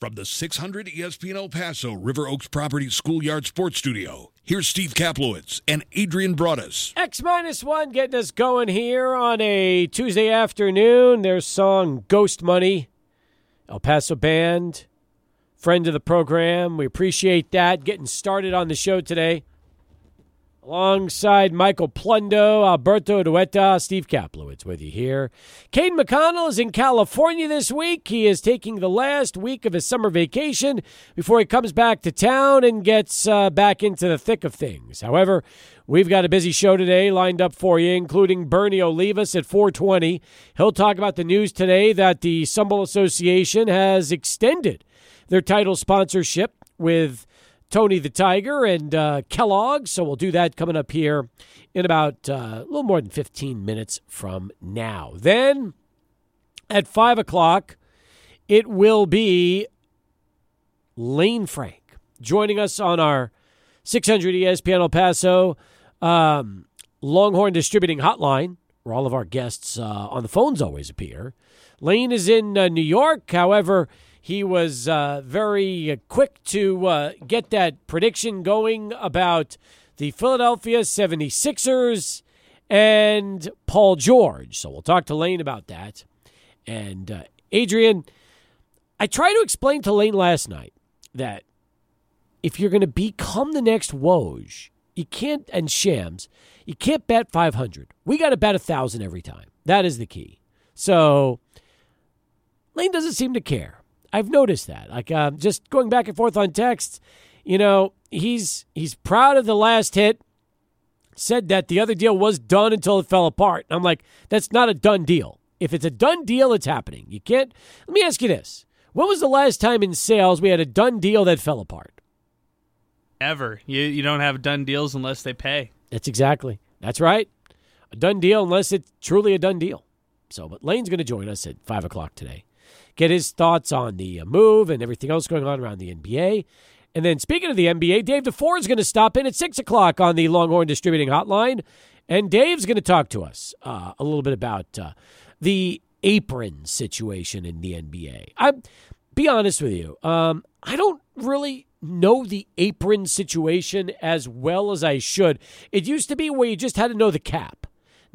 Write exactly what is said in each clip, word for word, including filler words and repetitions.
From the six hundred E S P N El Paso River Oaks Properties Schoolyard Sports Studio, here's Steve Kaplowitz and Adrian Broadus. X minus one getting us going here on a Tuesday afternoon. Their song Ghost Money, El Paso band, friend of the program. We appreciate that. Getting started on the show today. Alongside Michael Plundo, Alberto Dueta, Steve Kaplowitz with you here. Caden McConnell is in California this week. He is taking the last week of his summer vacation before he comes back to town and gets uh, back into the thick of things. However, we've got a busy show today lined up for you, including Bernie Olivas at four twenty. He'll talk about the news today that the Sun Bowl Association has extended their title sponsorship with Tony the Tiger and uh, Kellogg. So we'll do that coming up here in about uh, a little more than fifteen minutes from now. Then at five o'clock, it will be Lane Frank joining us on our six hundred E S P N El Paso um, Longhorn Distributing Hotline, where all of our guests uh, on the phones always appear. Lane is in uh, New York. However, he was uh, very quick to uh, get that prediction going about the Philadelphia seventy-sixers and Paul George. So we'll talk to Lane about that. And uh, Adrian, I tried to explain to Lane last night that if you're going to become the next Woj, you can't, and Shams, you can't bet five hundred. We got to bet one thousand every time. That is the key. So Lane doesn't seem to care. I've noticed that. Like uh, just going back and forth on text, you know, he's he's proud of the last hit, said that the other deal was done until it fell apart. And I'm like, that's not a done deal. If it's a done deal, it's happening. You can't. Let me ask you this. When was the last time in sales we had a done deal that fell apart? Ever. You, you don't have done deals unless they pay. That's exactly. That's right. A done deal unless it's truly a done deal. So, but Lane's going to join us at five o'clock today. Get his thoughts on the move and everything else going on around the N B A. And then speaking of the N B A, Dave DeFore is going to stop in at six o'clock on the Longhorn Distributing Hotline. And Dave's going to talk to us uh, a little bit about uh, the apron situation in the N B A. I'll be honest with you. Um, I don't really know the apron situation as well as I should. It used to be where you just had to know the cap.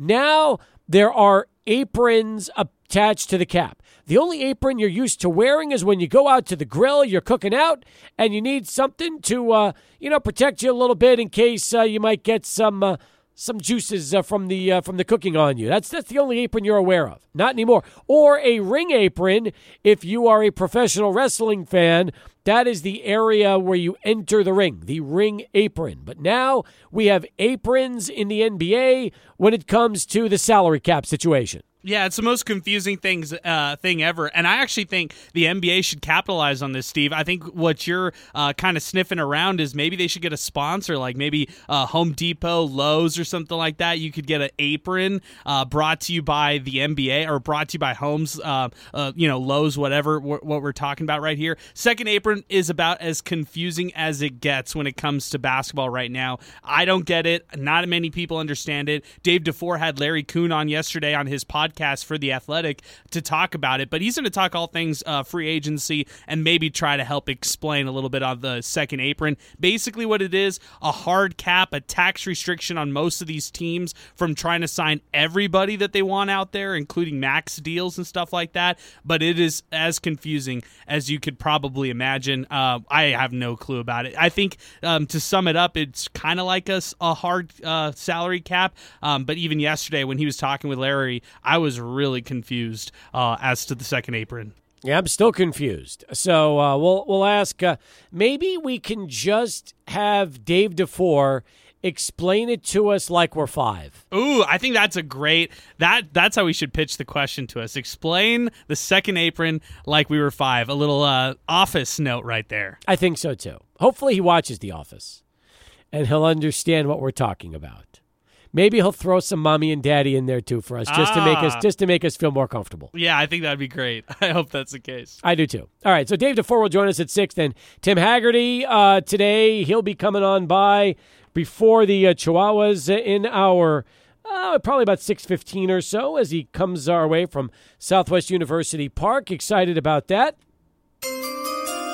Now there are aprons attached to the cap. The only apron you're used to wearing is when you go out to the grill, you're cooking out, and you need something to, uh, you know, protect you a little bit in case uh, you might get some uh, some juices uh, from the uh, from the cooking on you. That's that's the only apron you're aware of. Not anymore. Or a ring apron if you are a professional wrestling fan. That is the area where you enter the ring, the ring apron. But now we have aprons in the N B A when it comes to the salary cap situation. Yeah, it's the most confusing things uh, thing ever, and I actually think the N B A should capitalize on this, Steve. I think what you're uh, kind of sniffing around is maybe they should get a sponsor, like maybe uh, Home Depot, Lowe's, or something like that. You could get an apron uh, brought to you by the N B A or brought to you by Homes, uh, uh, you know, Lowe's, whatever. Wh- what we're talking about right here. Second apron is about as confusing as it gets when it comes to basketball right now. I don't get it. Not many people understand it. Dave DeFore had Larry Kuhn on yesterday on his podcast for The Athletic to talk about it, but he's going to talk all things uh, free agency and maybe try to help explain a little bit on the second apron. Basically what it is, a hard cap, a tax restriction on most of these teams from trying to sign everybody that they want out there, including max deals and stuff like that, but it is as confusing as you could probably imagine. Uh, I have no clue about it. I think um, to sum it up, it's kind of like a, a hard uh, salary cap, um, but even yesterday when he was talking with Larry, I was really confused uh, as to the second apron. Yeah, I'm still confused. So uh, we'll we'll ask. Uh, maybe we can just have Dave DeFore explain it to us like we're five. Ooh, I think that's a great. That that's how we should pitch the question to us. Explain the second apron like we were five. A little uh, Office note right there. I think so too. Hopefully, he watches The Office, and he'll understand what we're talking about. Maybe he'll throw some mommy and daddy in there too for us, just ah. to make us just to make us feel more comfortable. Yeah, I think that'd be great. I hope that's the case. I do too. All right, so Dave DeFore will join us at six. Then Tim Haggerty uh, today. He'll be coming on by before the uh, Chihuahuas in our uh, probably about six fifteen or so as he comes our way from Southwest University Park. Excited about that.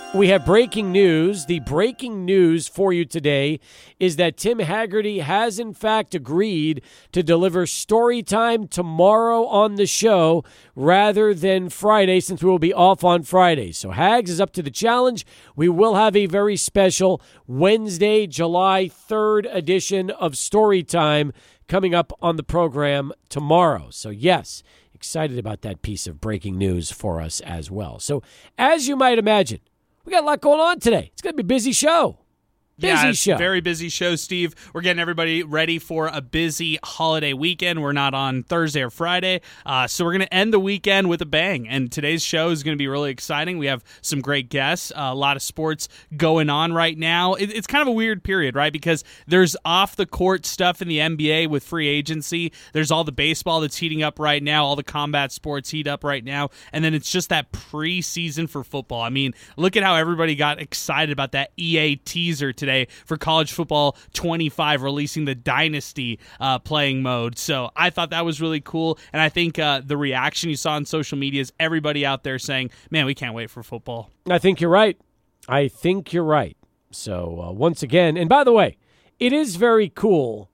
We have breaking news. The breaking news for you today is that Tim Haggerty has, in fact, agreed to deliver story time tomorrow on the show rather than Friday, since we will be off on Friday. So Hags is up to the challenge. We will have a very special Wednesday, July third edition of Story Time coming up on the program tomorrow. So, yes, excited about that piece of breaking news for us as well. So, as you might imagine, we got a lot going on today. It's going to be a busy show. Busy yeah, it's show. Very busy show, Steve. We're getting everybody ready for a busy holiday weekend. We're not on Thursday or Friday, uh, so we're going to end the weekend with a bang. And today's show is going to be really exciting. We have some great guests, uh, a lot of sports going on right now. It, it's kind of a weird period, right? Because there's off-the-court stuff in the N B A with free agency. There's all the baseball that's heating up right now, all the combat sports heat up right now, and then it's just that preseason for football. I mean, look at how everybody got excited about that E A teaser today. Today for College Football twenty-five releasing the Dynasty uh, playing mode. So I thought that was really cool, and I think uh, the reaction you saw on social media is everybody out there saying, man, we can't wait for football. I think you're right. I think you're right. So uh, once again, and by the way, it is very cool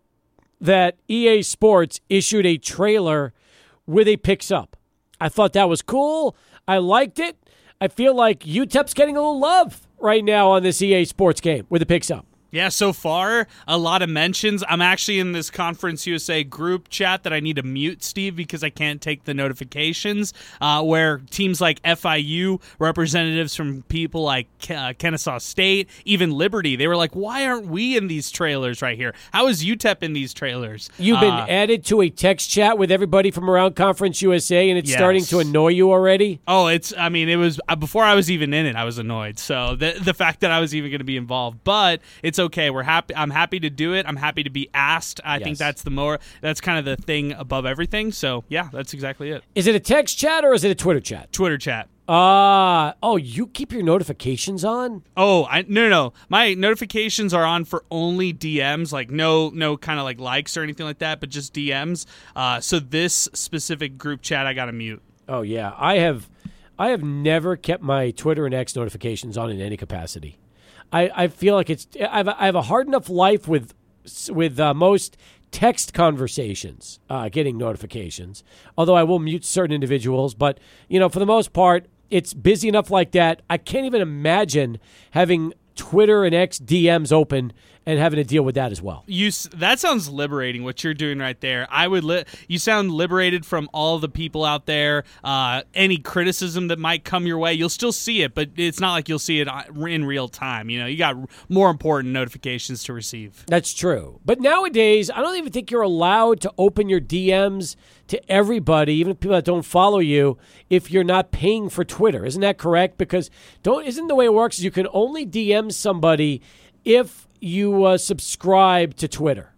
that E A Sports issued a trailer with a picks up. I thought that was cool. I liked it. I feel like U T E P's getting a little love right now on this E A Sports game with the picks up. Yeah, so far, a lot of mentions. I'm actually in this Conference U S A group chat that I need to mute, Steve, because I can't take the notifications, uh, where teams like F I U, representatives from people like uh, Kennesaw State, even Liberty, they were like, why aren't we in these trailers right here? How is U T E P in these trailers? You've been uh, added to a text chat with everybody from around Conference U S A, and it's yes. starting to annoy you already? Oh, it's, I mean, it was, uh, before I was even in it, I was annoyed. So the the fact that I was even going to be involved, but it's okay. We're happy. I'm happy to do it. I'm happy to be asked. I yes. think that's the more, that's kind of the thing above everything. So yeah, that's exactly it. Is it a text chat or is it a Twitter chat? Twitter chat. Ah, uh, oh, you keep your notifications on? Oh, I no, no, no. My notifications are on for only D Ms, like no, no kind of like likes or anything like that, but just D Ms. Uh, so this specific group chat, I got to mute. Oh yeah, I have, I have never kept my Twitter and X notifications on in any capacity. I, I feel like it's I have, a, I have a hard enough life with with uh, most text conversations, uh, getting notifications. Although I will mute certain individuals, but you know, for the most part, it's busy enough like that. I can't even imagine having Twitter and X D Ms open and having to deal with that as well. You that sounds liberating, what you're doing right there. I would li- you sound liberated from all the people out there. Uh, any criticism that might come your way, you'll still see it, but it's not like you'll see it in real time. You know, you got more important notifications to receive. That's true. But nowadays, I don't even think you're allowed to open your D Ms to everybody, even people that don't follow you, if you're not paying for Twitter. Isn't that correct? Because don't isn't the way it works is you can only D M somebody if you uh, subscribe to Twitter.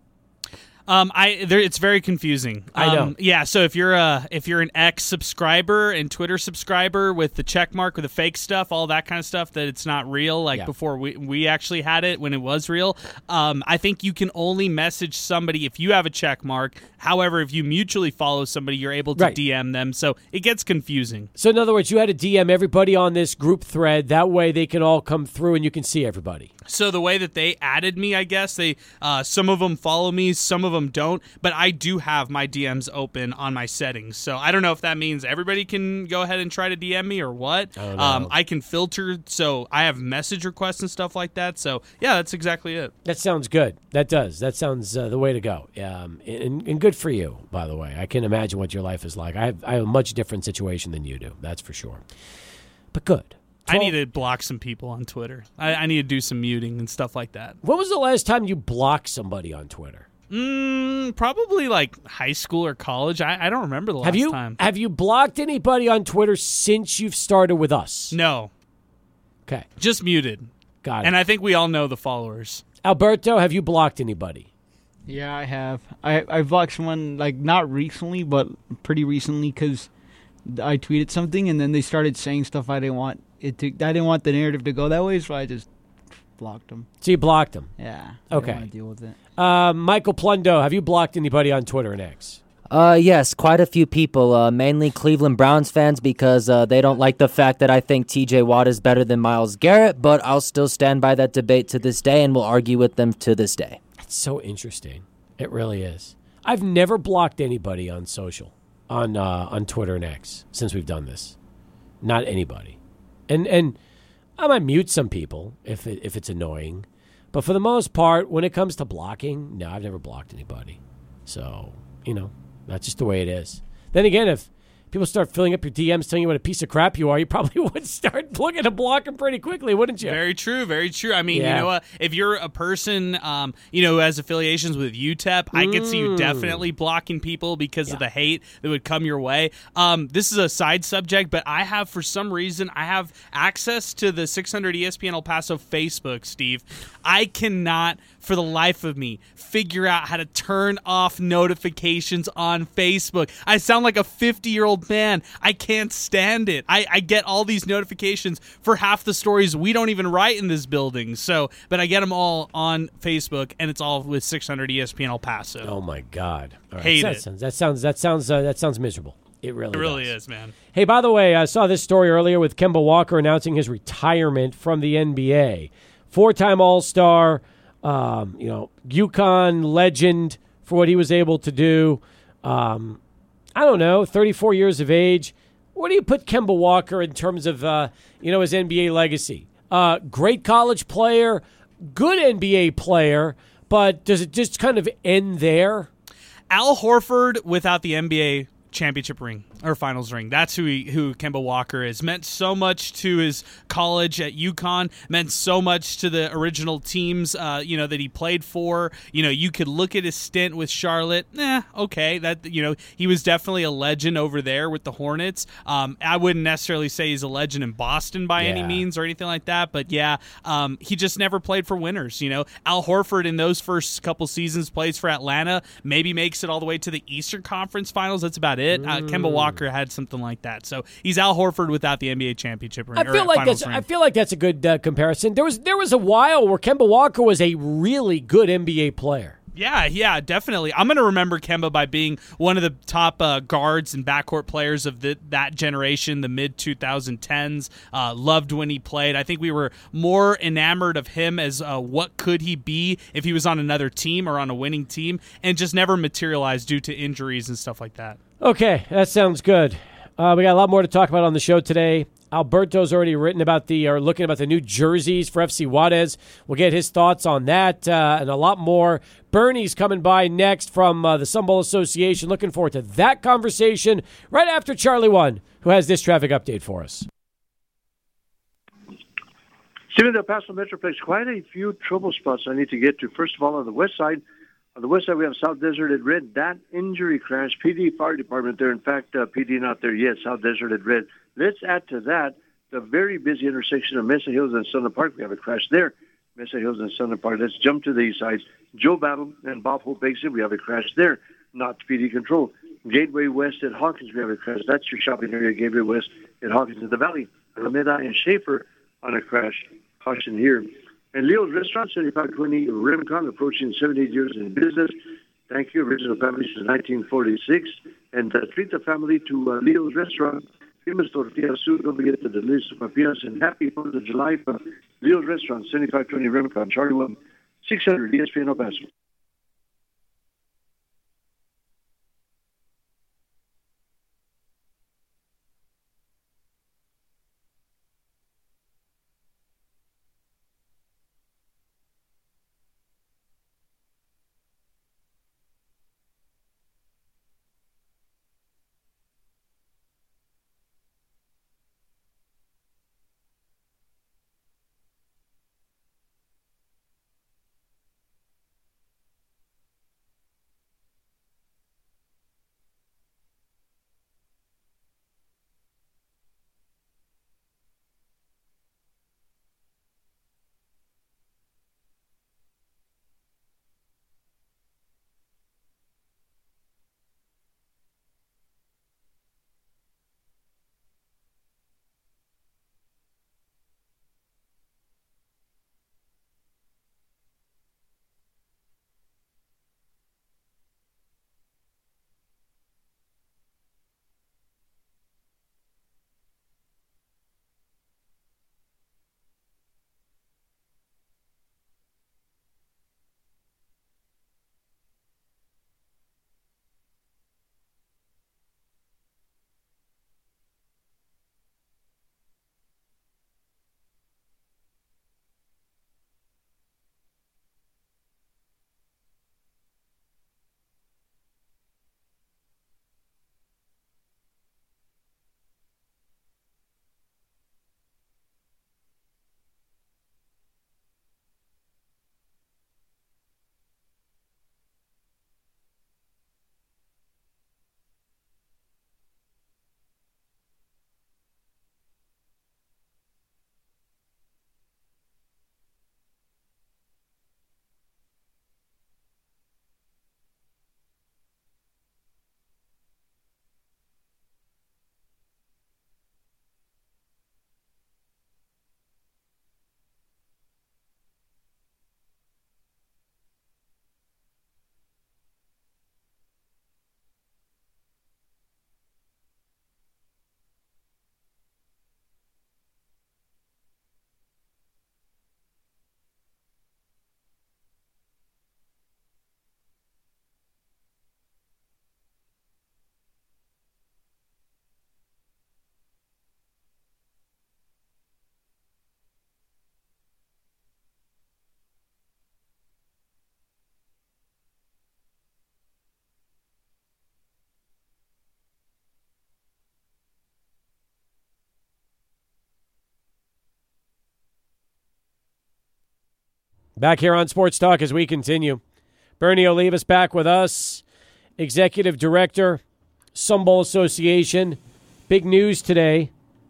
Um, I there, it's very confusing. Um, I know. Yeah, so if you're a if you're an X subscriber and Twitter subscriber with the check mark with the fake stuff, all that kind of stuff that it's not real, like yeah. before we we actually had it when it was real. Um, I think you can only message somebody if you have a check mark. However, if you mutually follow somebody, you're able to right. D M them. So it gets confusing. So in other words, you had to D M everybody on this group thread. That way they can all come through and you can see everybody. So the way that they added me, I guess, they uh, some of them follow me, some of them don't, but I do have my D Ms open on my settings. So I don't know if that means everybody can go ahead and try to D M me or what. I, um, I can filter, so I have message requests and stuff like that. So yeah, that's exactly it. That sounds good. That does. That sounds uh, the way to go. Um, and, and good for you, by the way. I can imagine what your life is like. I have, I have a much different situation than you do. That's for sure. But good. I need to block some people on Twitter. I, I need to do some muting and stuff like that. When was the last time you blocked somebody on Twitter? Mm, probably like high school or college. I, I don't remember the last have you, time. Have you blocked anybody on Twitter since you've started with us? No. Okay. Just muted. Got it. And I think we all know the followers. Alberto, have you blocked anybody? Yeah, I have. I I blocked someone, like, not recently, but pretty recently, because I tweeted something, and then they started saying stuff I didn't want it to. I didn't want the narrative to go that way, so I just blocked them. So you blocked them? Yeah. I okay. didn't want to deal with it. Uh, Michael Plundo, have you blocked anybody on Twitter and X? Uh, yes, quite a few people, uh, mainly Cleveland Browns fans, because uh, they don't like the fact that I think T J Watt is better than Myles Garrett, but I'll still stand by that debate to this day and will argue with them to this day. It's so interesting. It really is. I've never blocked anybody on social, on uh, on Twitter and X, since we've done this. Not anybody. And and I might mute some people if it, if it's annoying. But for the most part, when it comes to blocking, no, I've never blocked anybody. So, you know. That's just the way it is. Then again, if people start filling up your D Ms telling you what a piece of crap you are, you probably would start looking to block them pretty quickly, wouldn't you? Very true, very true. I mean, Yeah. you know, uh, if you're a person, um, you know, who has affiliations with U T E P, I could see you Mm. definitely blocking people because Yeah. of the hate that would come your way. Um, this is a side subject, but I have, for some reason, I have access to the six hundred E S P N El Paso Facebook, Steve. I cannot, for the life of me, figure out how to turn off notifications on Facebook. I sound like a fifty-year-old man. I can't stand it. I, I get all these notifications for half the stories we don't even write in this building. So, but I get them all on Facebook, and it's all with six hundred E S P N El Paso. Oh my God! All right. Hate that it. Sounds, that sounds that sounds uh, that sounds miserable. It really It really does. is, man. Hey, by the way, I saw this story earlier with Kemba Walker announcing his retirement from the N B A. Four-time All-Star, um, you know, UConn legend for what he was able to do. Um, I don't know, thirty-four years of age. Where do you put Kemba Walker in terms of, uh, you know, his N B A legacy? Uh, great college player, good N B A player, but does it just kind of end there? Al Horford without the N B A championship ring or finals ring. That's who he, who Kemba Walker is. Meant so much to his college at UConn. Meant so much to the original teams, uh, you know, that he played for. You know, you could look at his stint with Charlotte. Eh, okay, that you know, he was definitely a legend over there with the Hornets. Um, I wouldn't necessarily say he's a legend in Boston by any Yeah. means or anything like that. But yeah, um, he just never played for winners. You know, Al Horford in those first couple seasons plays for Atlanta. Maybe makes it all the way to the Eastern Conference Finals. That's about it. Uh, Kemba Walker had something like that. So he's Al Horford without the N B A championship ring. I or feel like finals that's ring. I feel like that's a good uh, comparison. There was there was a while where Kemba Walker was a really good N B A player. Yeah, yeah, definitely. I'm going to remember Kemba by being one of the top uh, guards and backcourt players of the, that generation, the mid twenty tens. Uh, loved when he played. I think we were more enamored of him as uh, what could he be if he was on another team or on a winning team, and just never materialized due to injuries and stuff like that. Okay, that sounds good. Uh, we got a lot more to talk about on the show today. Alberto's already written about the, or looking about the new jerseys for F C Juarez. We'll get his thoughts on that uh, and a lot more. Bernie's coming by next from uh, the Sun Bowl Association. Looking forward to that conversation right after Charlie One, who has this traffic update for us. Stephen, the El Paso Metroplex, quite a few trouble spots I need to get to. First of all, on the west side, on the west side, we have South Desert at Red. That injury crash, P D Fire Department there. In fact, uh, P D not there yet, South Desert at Red. Let's add to that the very busy intersection of Mesa Hills and Sunland Park. We have a crash there, Mesa Hills and Sunland Park. Let's jump to the east sides. Joe Battle and Bob Hope Basin, we have a crash there, not P D control. Gateway West at Hawkins, we have a crash. That's your shopping area, Gateway West at Hawkins in the Valley. Alameda and Schaefer on a crash. Caution here. And Leo's Restaurant, seventy-five twenty Rincon, approaching seventy-eight years in business. Thank you. Original family since nineteen forty-six. And uh, treat the family to uh, Leo's Restaurant. Famous tortilla soup. Don't forget the delicious papias. And happy fourth of July from Leo's Restaurant, seventy-five twenty Rincon, Charlie one, six hundred E S P N El Paso. Back here on Sports Talk as we continue. Bernie Olivas back with us, Executive Director, Sun Bowl Association. Big news today.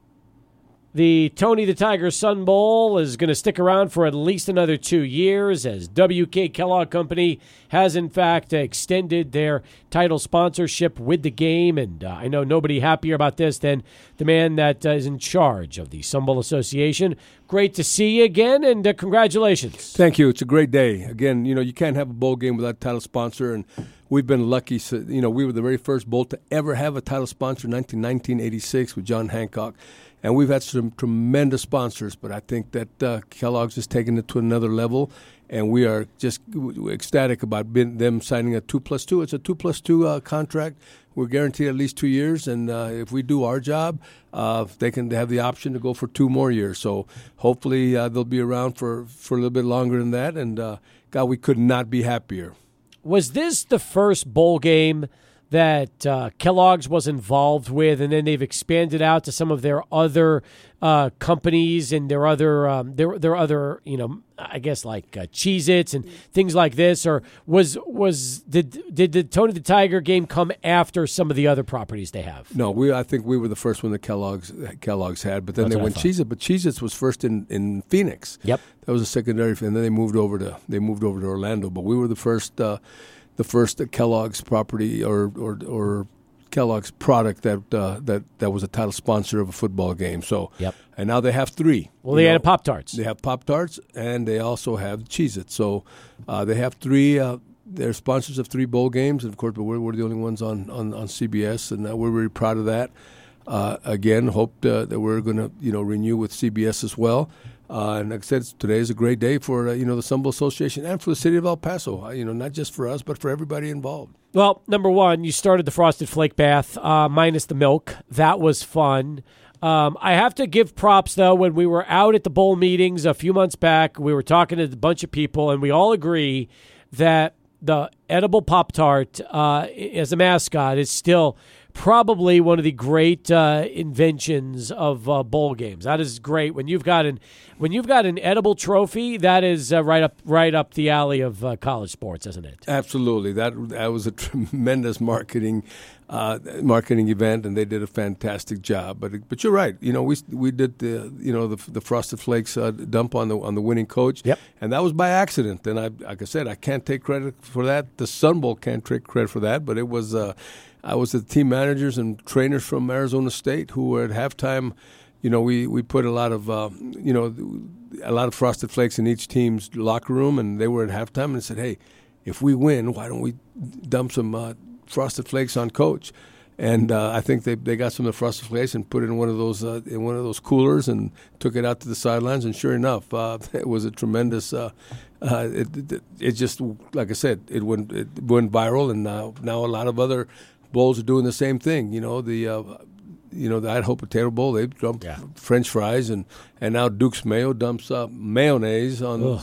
The Tony the Tiger Sun Bowl is going to stick around for at least another two years as W K Kellogg Company has, in fact, extended their title sponsorship with the game. And uh, I know nobody happier about this than the man that uh, is in charge of the Sun Bowl Association. Great to see you again, and uh, congratulations. Thank you. It's a great day. Again, you know, you can't have a bowl game without a title sponsor, and we've been lucky. So, you know, we were the very first bowl to ever have a title sponsor in nineteen eighty-six with John Hancock. And we've had some tremendous sponsors, but I think that uh, Kellogg's is taking it to another level, and we are just ecstatic about being, them signing a two plus two. It's a two plus two uh, contract. We're guaranteed at least two years, and uh, if we do our job, uh, they can have the option to go for two more years. So hopefully uh, they'll be around for, for a little bit longer than that, and uh, God, we could not be happier. Was this the first bowl game that uh, Kellogg's was involved with, and then they've expanded out to some of their other uh, companies and their other, um, their their other, you know, I guess like uh, Cheez-Its and things like this? Or was was did did the Tony the Tiger game come after some of the other properties they have? No, we I think we were the first one that Kellogg's Kellogg's had, but then That's they went Cheez-It. But Cheez-Its was first in, in Phoenix. Yep, that was a secondary, and then they moved over to they moved over to Orlando. But we were the first. Uh, The first Kellogg's property or, or or Kellogg's product that uh, that that was a title sponsor of a football game. So, yep. And now they have three. Well, they know. had Pop-Tarts. They have Pop-Tarts, and they also have Cheez-It. So uh, they have three. Uh, they're sponsors of three bowl games, and of course, but we're, we're the only ones on, on, on C B S, and uh, we're really proud of that. Uh, again, hope uh, that we're going to you know renew with C B S as well. Uh, and like I said, today is a great day for uh, you know the Sun Bowl Association and for the city of El Paso. Uh, you know, not just for us, but for everybody involved. Well, number one, you started the Frosted Flake Bath uh, minus the milk. That was fun. Um, I have to give props, though, when we were out at the bowl meetings a few months back, we were talking to a bunch of people, and we all agree that the edible Pop-Tart uh, as a mascot is still probably one of the great uh, inventions of uh, bowl games. That is great. When you've got an when you've got an edible trophy, that is uh, right up right up the alley of uh, college sports, isn't it? Absolutely. That that was a tremendous marketing uh, marketing event, and they did a fantastic job. But but you're right. You know, we we did the you know the the Frosted Flakes uh, dump on the on the winning coach. Yep. And that was by accident. And I like I said, I can't take credit for that. The Sun Bowl can't take credit for that. But it was. Uh, I was the team managers and trainers from Arizona State who were at halftime. You know, we, we put a lot of, uh, you know, a lot of Frosted Flakes in each team's locker room, and they were at halftime and said, hey, if we win, why don't we dump some uh, Frosted Flakes on Coach? And uh, I think they they got some of the Frosted Flakes and put it in one of those uh, in one of those coolers and took it out to the sidelines. And sure enough, uh, it was a tremendous. Uh, uh, it, it it just like I said, it went it went viral, and now now a lot of other bowls are doing the same thing. You know, the uh, you know the Idaho Potato Bowl, they dump yeah. French fries, and, and now Duke's Mayo dumps uh, mayonnaise on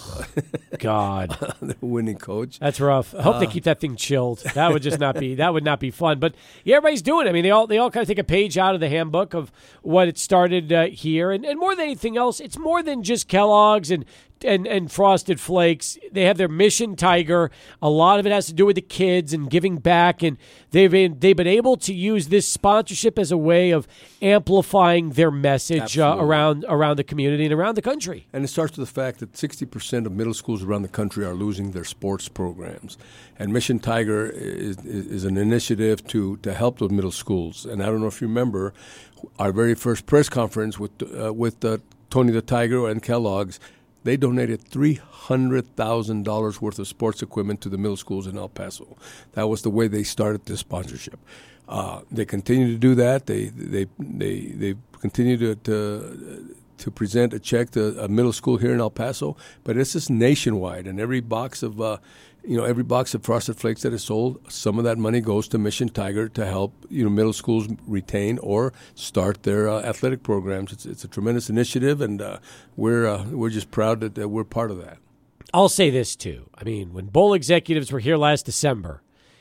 God the winning coach. That's rough. I hope uh, they keep that thing chilled. That would just not be that would not be fun. But yeah, everybody's doing it. I mean, they all they all kind of take a page out of the handbook of what it started uh, here, and, and more than anything else, it's more than just Kellogg's and. And, and Frosted Flakes. They have their Mission Tiger. A lot of it has to do with the kids and giving back, and they've been they've been able to use this sponsorship as a way of amplifying their message uh, around around the community and around the country. And it starts with the fact that sixty percent of middle schools around the country are losing their sports programs, and Mission Tiger is, is, is an initiative to to help those middle schools. And I don't know if you remember our very first press conference with uh, with uh, Tony the Tiger and Kellogg's. They donated three hundred thousand dollars worth of sports equipment to the middle schools in El Paso. That was the way they started this sponsorship. Uh, they continue to do that. They they they they continue to, to to present a check to a middle school here in El Paso, but it's just nationwide. And every box of uh, you know every box of Frosted Flakes that is sold, some of that money goes to Mission Tiger to help you know middle schools retain or start their uh, athletic programs. It's it's a tremendous initiative, and uh, we're uh, we're just proud that uh, we're part of that. I'll say this too. I mean, when bowl executives were here last December,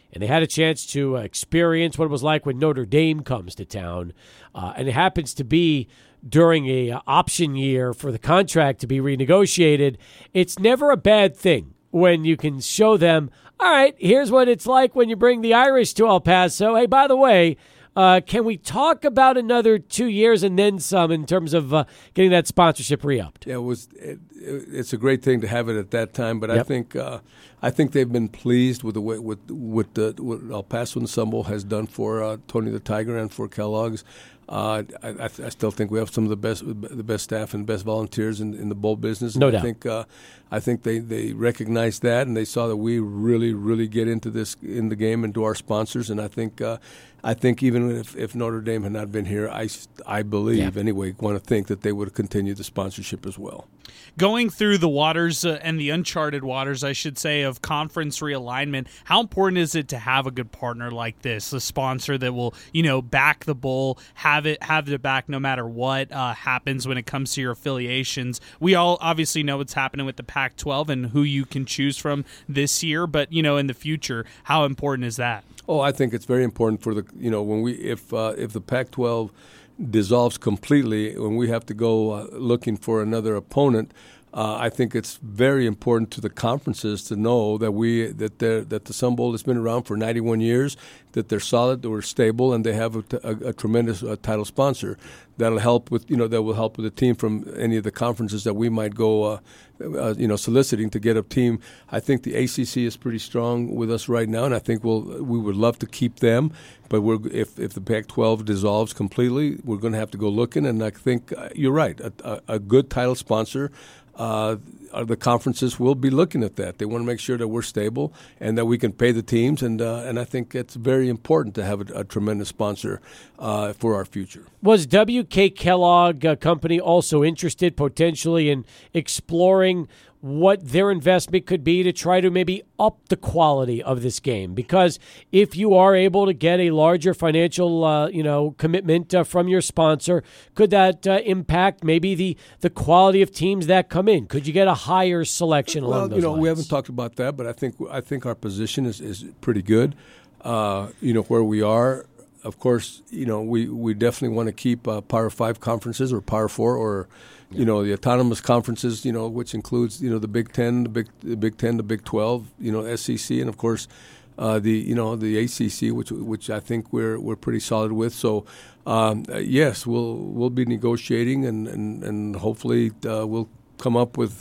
and they had a chance to uh, experience what it was like when Notre Dame comes to town. Uh, and it happens to be during a uh, option year for the contract to be renegotiated. It's never a bad thing when you can show them, all right, here's what it's like when you bring the Irish to El Paso. Hey, by the way, uh, can we talk about another two years and then some in terms of uh, getting that sponsorship re-upped? Yeah, it was. It, it's a great thing to have it at that time, but Yep. I think uh, I think they've been pleased with the way with with the what El Paso Ensemble has done for uh, Tony the Tiger and for Kellogg's. Uh, I, I, I still think we have some of the best the best staff and best volunteers in, in the bowl business. No and doubt. I think uh, I think they, they recognized that, and they saw that we really really get into this in the game and to our sponsors. And I think uh, I think even if, if Notre Dame had not been here, I, I believe Yeah. anyway want to think that they would have continued the sponsorship as well. Going through the waters uh, and the uncharted waters, I should say, of conference realignment, how important is it to have a good partner like this, a sponsor that will, you know, back the bowl, have it, have it back no matter what uh, happens when it comes to your affiliations? We all obviously know what's happening with the Pac twelve and who you can choose from this year, but, you know, in the future, how important is that? Oh, I think it's very important for the, you know, when we, if uh, if the Pac twelve dissolves completely, when we have to go uh, looking for another opponent, uh, I think it's very important to the conferences to know that we that they're, that the Sun Bowl has been around for ninety-one years, that they're solid, that we're stable, and they have a, a, a tremendous uh, title sponsor that'll help with, you know, that will help with the team from any of the conferences that we might go, uh, uh, you know, soliciting to get a team. I think the A C C is pretty strong with us right now, and I think we'll we would love to keep them. But we're if if the Pac twelve dissolves completely, we're going to have to go looking. And I think uh, you're right, a, a, a good title sponsor. Uh, the conferences will be looking at that. They want to make sure that we're stable and that we can pay the teams, and uh, and I think it's very important to have a, a tremendous sponsor uh, for our future. Was W K Kellogg uh, Company also interested potentially in exploring what their investment could be to try to maybe up the quality of this game? Because if you are able to get a larger financial, uh, you know, commitment uh, from your sponsor, could that uh, impact maybe the, the quality of teams that come in? Could you get a higher selection along Well, those you know, lines? we haven't talked about that, but I think I think our position is, is pretty good. Uh, you know, where we are, of course, you know, we, we definitely want to keep uh, Power Five conferences or Power Four or you know, the autonomous conferences, you know, which includes, you know, the Big Ten, the Big the Big Ten, the Big twelve, you know, S E C, and of course, uh, the you know the A C C, which which I think we're we're pretty solid with. So, um, uh, yes, we'll we'll be negotiating, and and and hopefully uh, we'll come up with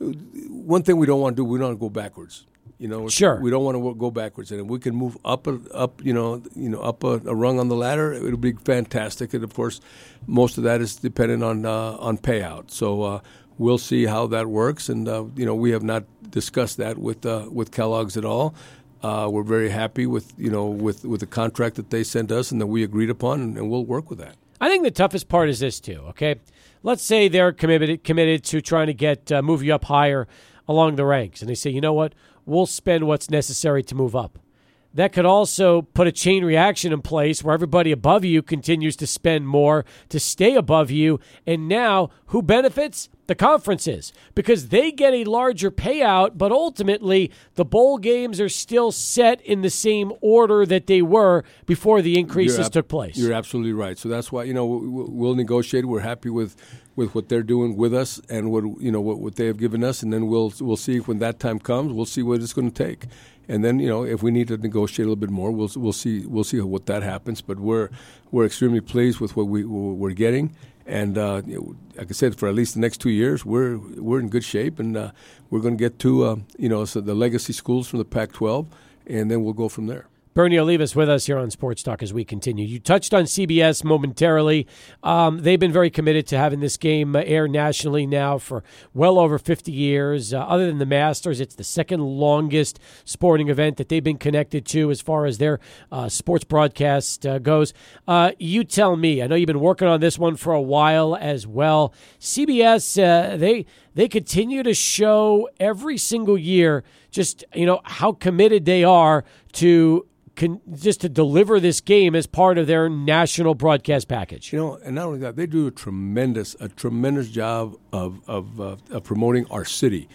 one thing we don't want to do. We don't want to go backwards. You know, Sure. We don't want to go backwards, and if we can move up, a, up, you know, you know, up a, a rung on the ladder, it'll be fantastic. And of course, most of that is dependent on uh, on payout. So uh, we'll see how that works, and uh, you know, we have not discussed that with uh, with Kellogg's at all. Uh, we're very happy with you know with, with the contract that they sent us and that we agreed upon, and, and we'll work with that. I think the toughest part is this too. Okay, let's say they're committed committed to trying to get uh, move you up higher along the ranks, and they say, you know what, we'll spend what's necessary to move up. That could also put a chain reaction in place where everybody above you continues to spend more to stay above you. And now, who benefits? The conferences, because they get a larger payout, but ultimately the bowl games are still set in the same order that they were before the increases You're ab- took place. You're absolutely right. So that's why, you know, we'll negotiate. We're happy with, with what they're doing with us and what, you know, what, what they have given us. And then we'll we'll see when that time comes. We'll see what it's going to take. And then, you know, if we need to negotiate a little bit more, we'll we'll see we'll see what that happens. But we're we're extremely pleased with what we we're getting. And uh, you know, like I said, for at least the next two years, we're we're in good shape, and uh, we're going to get to uh, you know so the legacy schools from the Pac twelve, and then we'll go from there. Bernie Olivas with us here on Sports Talk as we continue. You touched on C B S momentarily. Um, they've been very committed to having this game air nationally now for well over fifty years. Uh, other than the Masters, it's the second longest sporting event that they've been connected to as far as their uh, sports broadcast uh, goes. Uh, you tell me. I know you've been working on this one for a while as well. C B S, uh, they they continue to show every single year just, you know, how committed they are to Can, just to deliver this game as part of their national broadcast package. You know, and not only that, they do a tremendous, a tremendous job of of, uh, of promoting our city.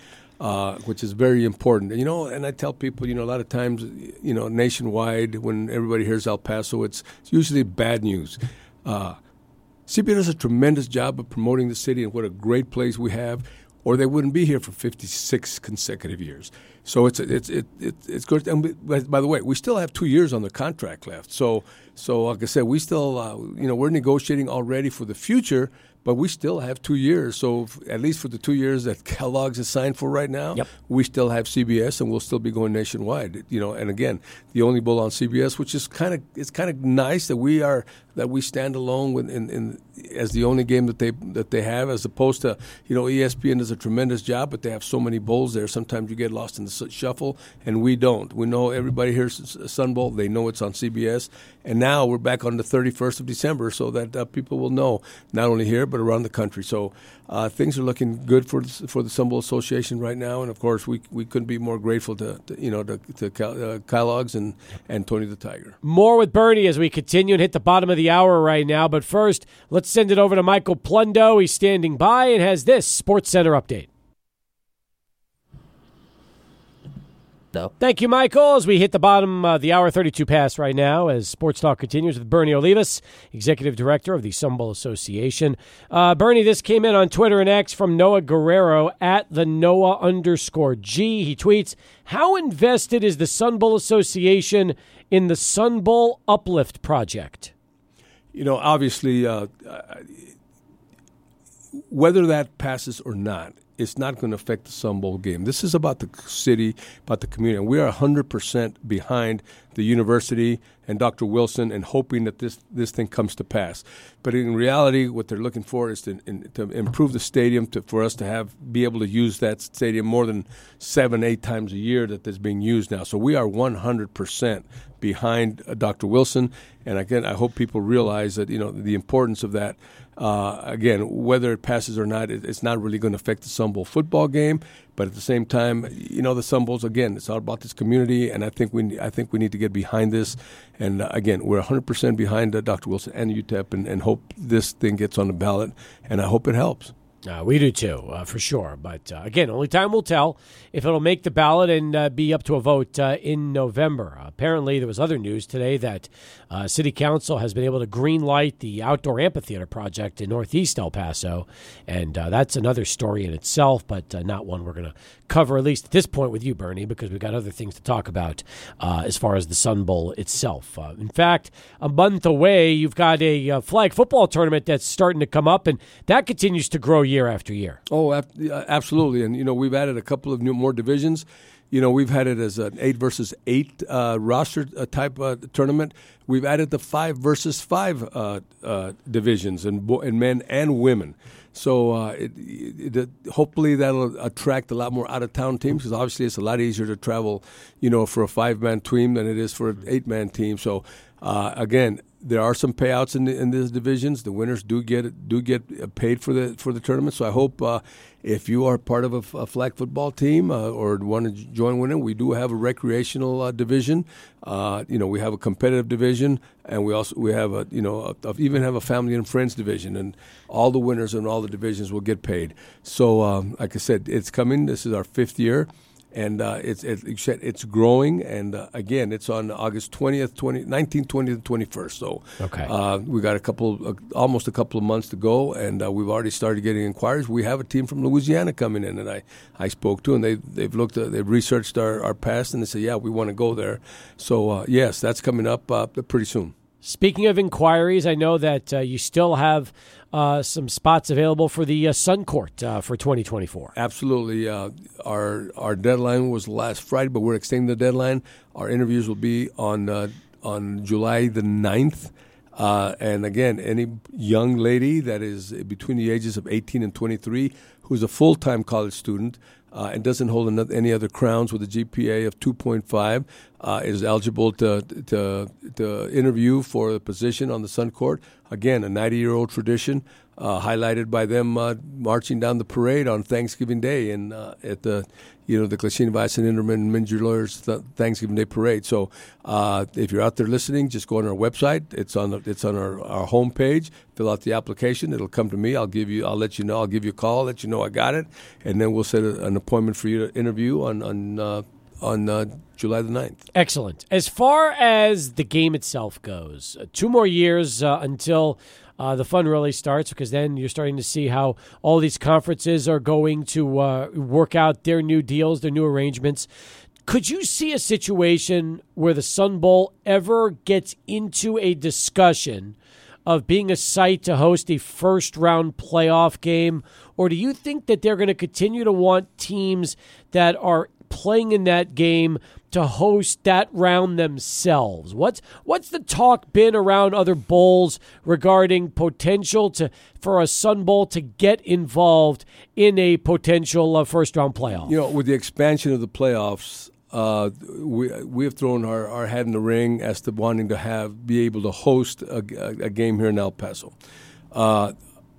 uh, which is very important. You know, and I tell people, you know, a lot of times, you know, nationwide, when everybody hears El Paso, it's, it's usually bad news. Uh, C B S does a tremendous job of promoting the city and what a great place we have, or they wouldn't be here for fifty-six consecutive years. So it's it's it, it, it's good. And we, by the way, we still have two years on the contract left. So so like I said, we still uh, you know we're negotiating already for the future, but we still have two years. So f- at least for the two years that Kellogg's is signed for right now, yep. we still have C B S, and we'll still be going nationwide. You know, and again, the only bowl on C B S, which is kind of it's kind of nice that we are that we stand alone with, in, in as the only game that they that they have, as opposed to you know E S P N does a tremendous job, but they have so many bowls there. Sometimes you get lost in the shuffle, and we don't. We know everybody here's Sun Bowl. They know it's on C B S, and now we're back on the thirty-first of December, so that uh, people will know not only here but around the country. So uh, things are looking good for the, for the Sun Bowl Association right now, and of course we we couldn't be more grateful to, to you know to, to uh, Kellogg's and and Tony the Tiger. More with Bernie as we continue and hit the bottom of the hour right now. But first, let's send it over to Michael Plundo. He's standing by and has this Sports Center update. No. Thank you, Michael. As we hit the bottom of the hour, thirty-two past right now, as Sports Talk continues with Bernie Olivas, Executive Director of the Sun Bowl Association. Uh, Bernie, this came in on Twitter and X from Noah Guerrero at the Noah underscore G. He tweets, how invested is the Sun Bowl Association in the Sun Bowl Uplift Project? You know, obviously, uh, whether that passes or not, it's not going to affect the Sun Bowl game. This is about the city, about the community. And we are one hundred percent behind the university and Doctor Wilson and hoping that this, this thing comes to pass. But in reality, what they're looking for is to, in, to improve the stadium to, for us to have be able to use that stadium more than seven, eight times a year that is being used now. So we are one hundred percent behind uh, Doctor Wilson. And again, I hope people realize that, you know, the importance of that. Uh, again, whether it passes or not, it, it's not really going to affect the Sun Bowl football game. But at the same time, you know, the Sun Bowls, again, it's all about this community, and I think we I think we need to get behind this. And uh, again, we're one hundred percent behind uh, Doctor Wilson and U T E P, and, and hope this thing gets on the ballot, and I hope it helps. Uh, we do too, uh, for sure. But uh, again, only time will tell if it'll make the ballot and uh, be up to a vote uh, in November. Uh, apparently, there was other news today that uh, City Council has been able to green light the outdoor amphitheater project in Northeast El Paso, and uh, that's another story in itself, but uh, not one we're going to cover, at least at this point with you, Bernie, because we've got other things to talk about uh, as far as the Sun Bowl itself. Uh, in fact, a month away, you've got a uh, flag football tournament that's starting to come up, and that continues to grow year after year. Oh, absolutely. And, you know, we've added a couple of new more divisions. You know, we've had it as an eight versus eight uh, roster uh, type uh, tournament. We've added the five versus five uh, uh, divisions in, bo- in men and women. So uh, it, it, it, hopefully that'll attract a lot more out-of-town teams, because obviously it's a lot easier to travel, you know, for a five-man team than it is for an eight-man team. So, uh, again, there are some payouts in the, in these divisions. The winners do get do get paid for the for the tournament. So I hope uh, if you are part of a, a flag football team uh, or want to join winning, we do have a recreational uh, division. Uh, you know, we have a competitive division, and we also we have a you know a, a, even have a family and friends division, and all the winners in all the divisions will get paid. So um, like I said, it's coming. This is our fifth year. And uh, it's it, it's growing, and uh, again, it's on August twentieth, nineteenth, twentieth, and twenty-first. So okay. uh, we got a couple, uh, almost a couple of months to go, and uh, we've already started getting inquiries. We have a team from Louisiana coming in, and I, I spoke to, and they they've looked, at, they've researched our, our past, and they say, yeah, we want to go there. So uh, yes, that's coming up uh, pretty soon. Speaking of inquiries, I know that uh, you still have uh, some spots available for the uh, Sun Court uh, for twenty twenty-four. Absolutely. Uh, our our deadline was last Friday, but we're extending the deadline. Our interviews will be on uh, on July the ninth. Uh, and again, any young lady that is between the ages of eighteen and twenty-three who's a full-time college student uh, and doesn't hold another, any other crowns with a G P A of two point five uh, is eligible to, to to interview for the position on the Sun Court. Again, a ninety-year-old tradition uh, highlighted by them uh, marching down the parade on Thanksgiving Day and uh, at the you know the Clasheen Bison Interman Minjer Lawyers Thanksgiving Day Parade. So uh, if you're out there listening, just go on our website. It's on the, it's on our, our homepage. Fill out the application. It'll come to me. I'll give you. I'll let you know. I'll give you a call. Let you know I got it, and then we'll set a, an appointment for you to interview on on uh, on uh, July the ninth. Excellent. As far as the game itself goes, uh, two more years uh, until uh, the fun really starts, because then you're starting to see how all these conferences are going to uh, work out their new deals, their new arrangements. Could you see a situation where the Sun Bowl ever gets into a discussion of being a site to host a first-round playoff game? Or do you think that they're going to continue to want teams that are playing in that game to host that round themselves? What's what's the talk been around other bowls regarding potential to for a Sun Bowl to get involved in a potential uh, first-round playoff? You know, with the expansion of the playoffs, Uh, we we have thrown our, our hat in the ring as to wanting to have be able to host a, a, a game here in El Paso. Uh,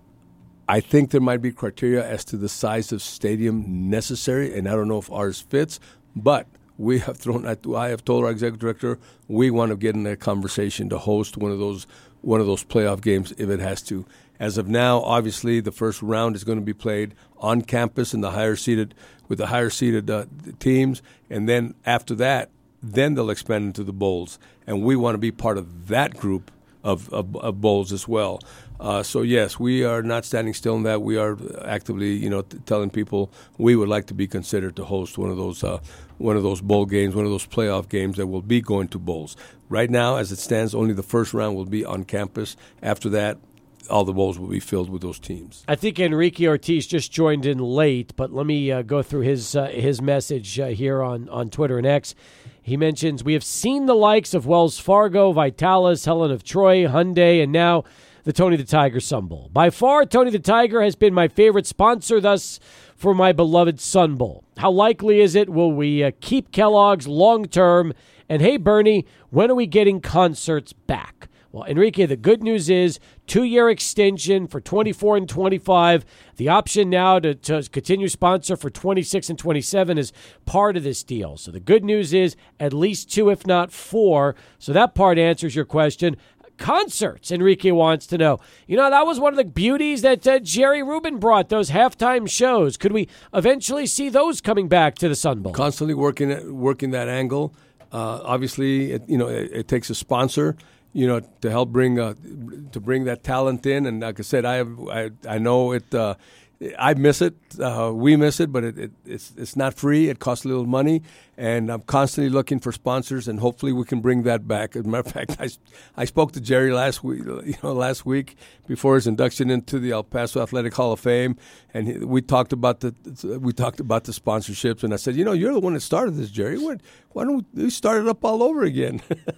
I think there might be criteria as to the size of stadium necessary, and I don't know if ours fits. But we have thrown. I have told our executive director we want to get in that conversation to host one of those one of those playoff games if it has to. As of now, obviously, the first round is going to be played on campus in the higher seeded with the higher seeded uh, teams, and then after that, then they'll expand into the bowls, and we want to be part of that group of of, of bowls as well. Uh, so yes, we are not standing still in that. We are actively, you know, t- telling people we would like to be considered to host one of those uh, one of those bowl games, one of those playoff games that will be going to bowls. Right now, as it stands, only the first round will be on campus. After that, all the bowls will be filled with those teams. I think Enrique Ortiz just joined in late, but let me uh, go through his uh, his message uh, here on, on Twitter and X. He mentions, we have seen the likes of Wells Fargo, Vitalis, Helen of Troy, Hyundai, and now the Tony the Tiger Sun Bowl. By far, Tony the Tiger has been my favorite sponsor thus for my beloved Sun Bowl. How likely is it will we uh, keep Kellogg's long-term? And hey, Bernie, when are we getting concerts back? Well, Enrique, the good news is two-year extension for twenty-four and twenty-five. The option now to, to continue sponsor for twenty-six and twenty-seven is part of this deal. So the good news is at least two, if not four. So that part answers your question. Concerts, Enrique wants to know. You know, that was one of the beauties that uh, Jerry Rubin brought, those halftime shows. Could we eventually see those coming back to the Sun Bowl? Constantly working at, working that angle. Uh, obviously, it, you know, it, it takes a sponsor, you know, to help bring uh, to bring that talent in. And like I said, I have, I, I know it. Uh, I miss it. Uh, we miss it, but it, it, it's it's not free. It costs a little money, and I'm constantly looking for sponsors, and hopefully we can bring that back. As a matter of fact, I, I spoke to Jerry last week, you know, last week before his induction into the El Paso Athletic Hall of Fame, and he, we talked about the we talked about the sponsorships, and I said, you know, you're the one that started this, Jerry. Why, why don't we start it up all over again?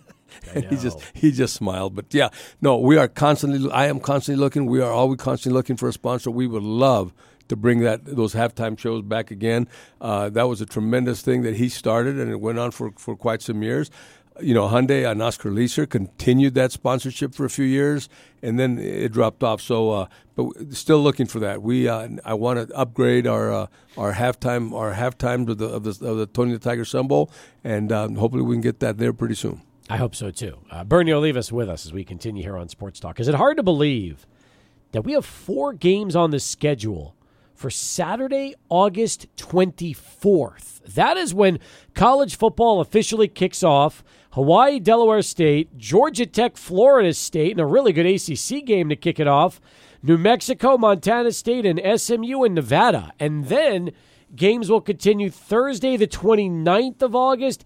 And he just he just smiled. But yeah, no, we are constantly. I am constantly looking. We are always constantly looking for a sponsor. We would love to bring that those halftime shows back again. Uh, that was a tremendous thing that he started, and it went on for, for quite some years. You know, Hyundai and Oscar Leeser continued that sponsorship for a few years, and then it dropped off. So, uh, but still looking for that. We uh, I want to upgrade our uh, our halftime our halftime of the of the, of the Tony the Tiger Sun Bowl, and um, hopefully we can get that there pretty soon. I hope so, too. Uh, Bernie Olivas with us as we continue here on Sports Talk. Is it hard to believe that we have four games on the schedule for Saturday, August twenty-fourth? That is when college football officially kicks off. Hawaii, Delaware State, Georgia Tech, Florida State, and a really good A C C game to kick it off. New Mexico, Montana State, and S M U and Nevada. And then games will continue Thursday, the twenty-ninth of August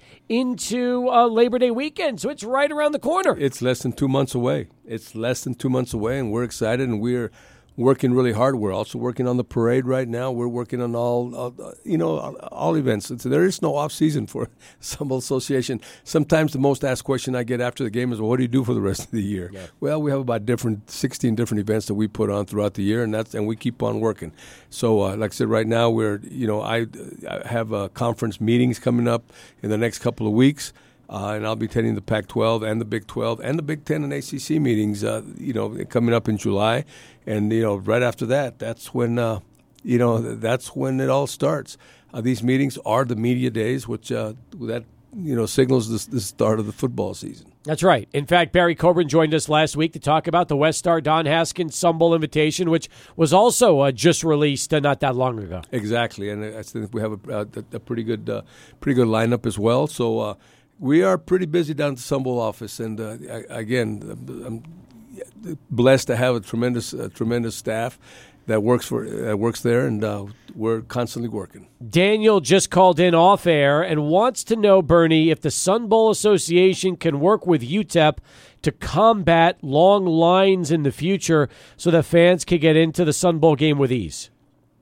into uh, Labor Day weekend. So it's right around the corner. It's less than two months away. It's less than two months away, and we're excited, and we're working really hard. We're also working on the parade right now. We're working on all, uh, you know, all events. So there is no off season for Sun Bowl Association. Sometimes the most asked question I get after the game is, well, what do you do for the rest of the year? Yeah. Well, we have about different sixteen different events that we put on throughout the year, and that's and we keep on working. So, uh, like I said, right now we're, you know, I, I have uh, conference meetings coming up in the next couple of weeks. Uh, and I'll be attending the Pac twelve and the Big twelve and the Big ten and A C C meetings, uh, you know, coming up in July. And, you know, right after that, that's when, uh, you know, that's when it all starts. Uh, these meetings are the media days, which uh, that, you know, signals the, the start of the football season. That's right. In fact, Barry Coburn joined us last week to talk about the West Star Don Haskins Sun Bowl invitation, which was also uh, just released uh, not that long ago. Exactly, and I think we have a, a, a pretty good, uh, pretty good lineup as well. So uh, we are pretty busy down at the Sun Bowl office, and uh, I, again, I'm blessed to have a tremendous, uh, tremendous staff that works for that works there, and uh, we're constantly working. Daniel just called in off air and wants to know, Bernie, if the Sun Bowl Association can work with U T E P to combat long lines in the future so that fans can get into the Sun Bowl game with ease.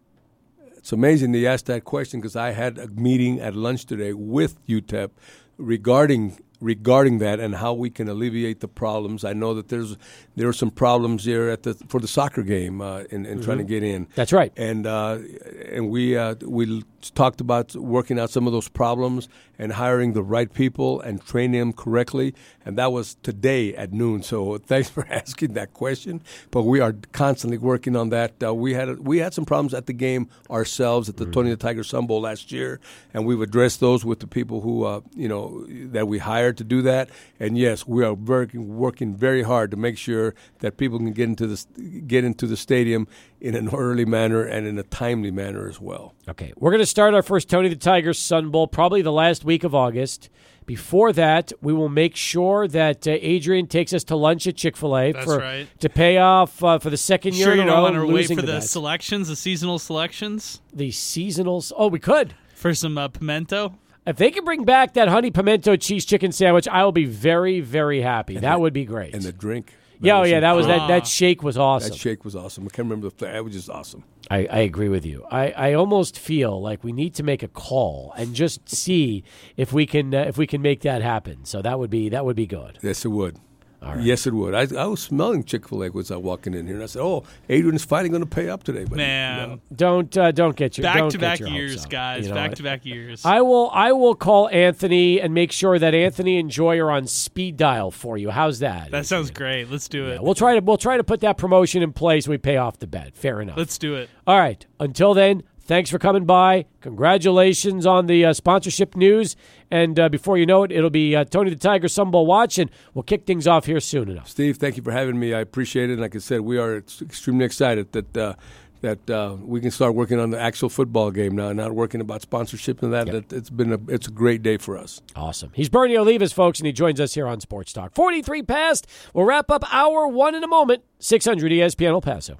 It's amazing that you asked that question because I had a meeting at lunch today with U T E P regarding regarding that and how we can alleviate the problems. I know that there's there are some problems here at the for the soccer game uh, in, in mm-hmm. trying to get in. That's right. And uh, and we uh, we talked about working out some of those problems and hiring the right people and training them correctly. And that was today at noon. So thanks for asking that question. But we are constantly working on that. Uh, we had a, we had some problems at the game ourselves at the mm-hmm. Tony the Tiger Sun Bowl last year, and we've addressed those with the people who uh, you know that we hired to do that. And yes, we are working working very hard to make sure that people can get into the get into the stadium in an orderly manner and in a timely manner as well. Okay, we're going to start our first Tony the Tiger Sun Bowl probably the last week of August. Before that, we will make sure that uh, Adrian takes us to lunch at Chick-fil-A That's for right. to pay off uh, for the second year sure in you a don't row. want to wait for the, the bet. selections, the seasonal selections? The seasonals. Oh, we could. For some uh, pimento? If they can bring back that honey pimento cheese chicken sandwich, I will be very, very happy. And that the, would be great. And the drink. Yeah, oh, yeah, that was ah. that. That shake was awesome. That shake was awesome. I can't remember the flavor. It was just awesome. I, I agree with you. I, I almost feel like we need to make a call and just see if we can uh, if we can make that happen. So that would be that would be good. Yes, it would. All right. Yes, it would. I, I was smelling Chick-fil-A as I was walking in here, and I said, "Oh, Adrian's finally going to pay up today." But Man, no. don't uh, don't get your back don't to get back your years, hopes up. guys. You know back what? to back years. I will I will call Anthony and make sure that Anthony and Joy are on speed dial for you. How's that? That sounds great. Let's do it. Yeah, we'll try to we'll try to put that promotion in place. So we pay off the bet. Fair enough. Let's do it. All right. Until then, thanks for coming by. Congratulations on the uh, sponsorship news. And uh, before you know it, it'll be uh, Tony the Tiger Sun Bowl Watch, and we'll kick things off here soon enough. Steve, thank you for having me. I appreciate it. And like I said, we are extremely excited that uh, that uh, we can start working on the actual football game now, not working about sponsorship and that. Yep. It's been a, it's a great day for us. Awesome. He's Bernie Olivas, folks, and he joins us here on Sports Talk. forty-three past. We'll wrap up hour one in a moment. six hundred E S P N El Paso.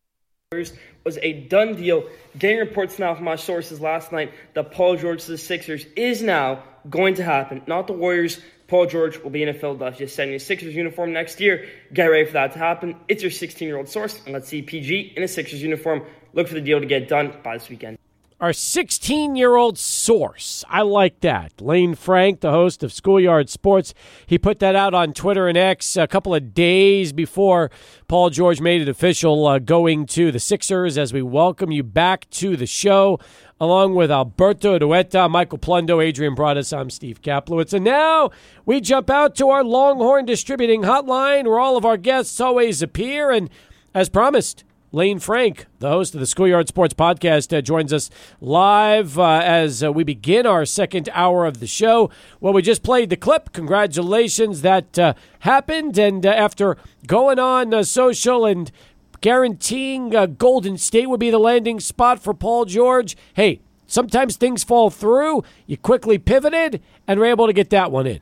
Was a done deal. Getting reports now from my sources last night that Paul George to the Sixers is now going to happen. Not the Warriors. Paul George will be in a Philadelphia setting a Sixers uniform next year. Get ready for that to happen. It's your sixteen-year-old source, and let's see P G in a Sixers uniform. Look for the deal to get done by this weekend. Our sixteen-year-old source. I like that. Lane Frank, the host of Schoolyard Sports, he put that out on Twitter and X a couple of days before Paul George made it official uh, going to the Sixers. As we welcome you back to the show, along with Alberto Duetta, Michael Plundo, Adrian Broadus, I'm Steve Kaplowitz. And now we jump out to our Longhorn Distributing Hotline, where all of our guests always appear. And as promised, Lane Frank, the host of the Schoolyard Sports Podcast, uh, joins us live uh, as uh, we begin our second hour of the show. Well, we just played the clip. Congratulations, that uh, happened. And uh, after going on uh, social and guaranteeing uh, Golden State would be the landing spot for Paul George, hey, sometimes things fall through. You quickly pivoted and were able to get that one in.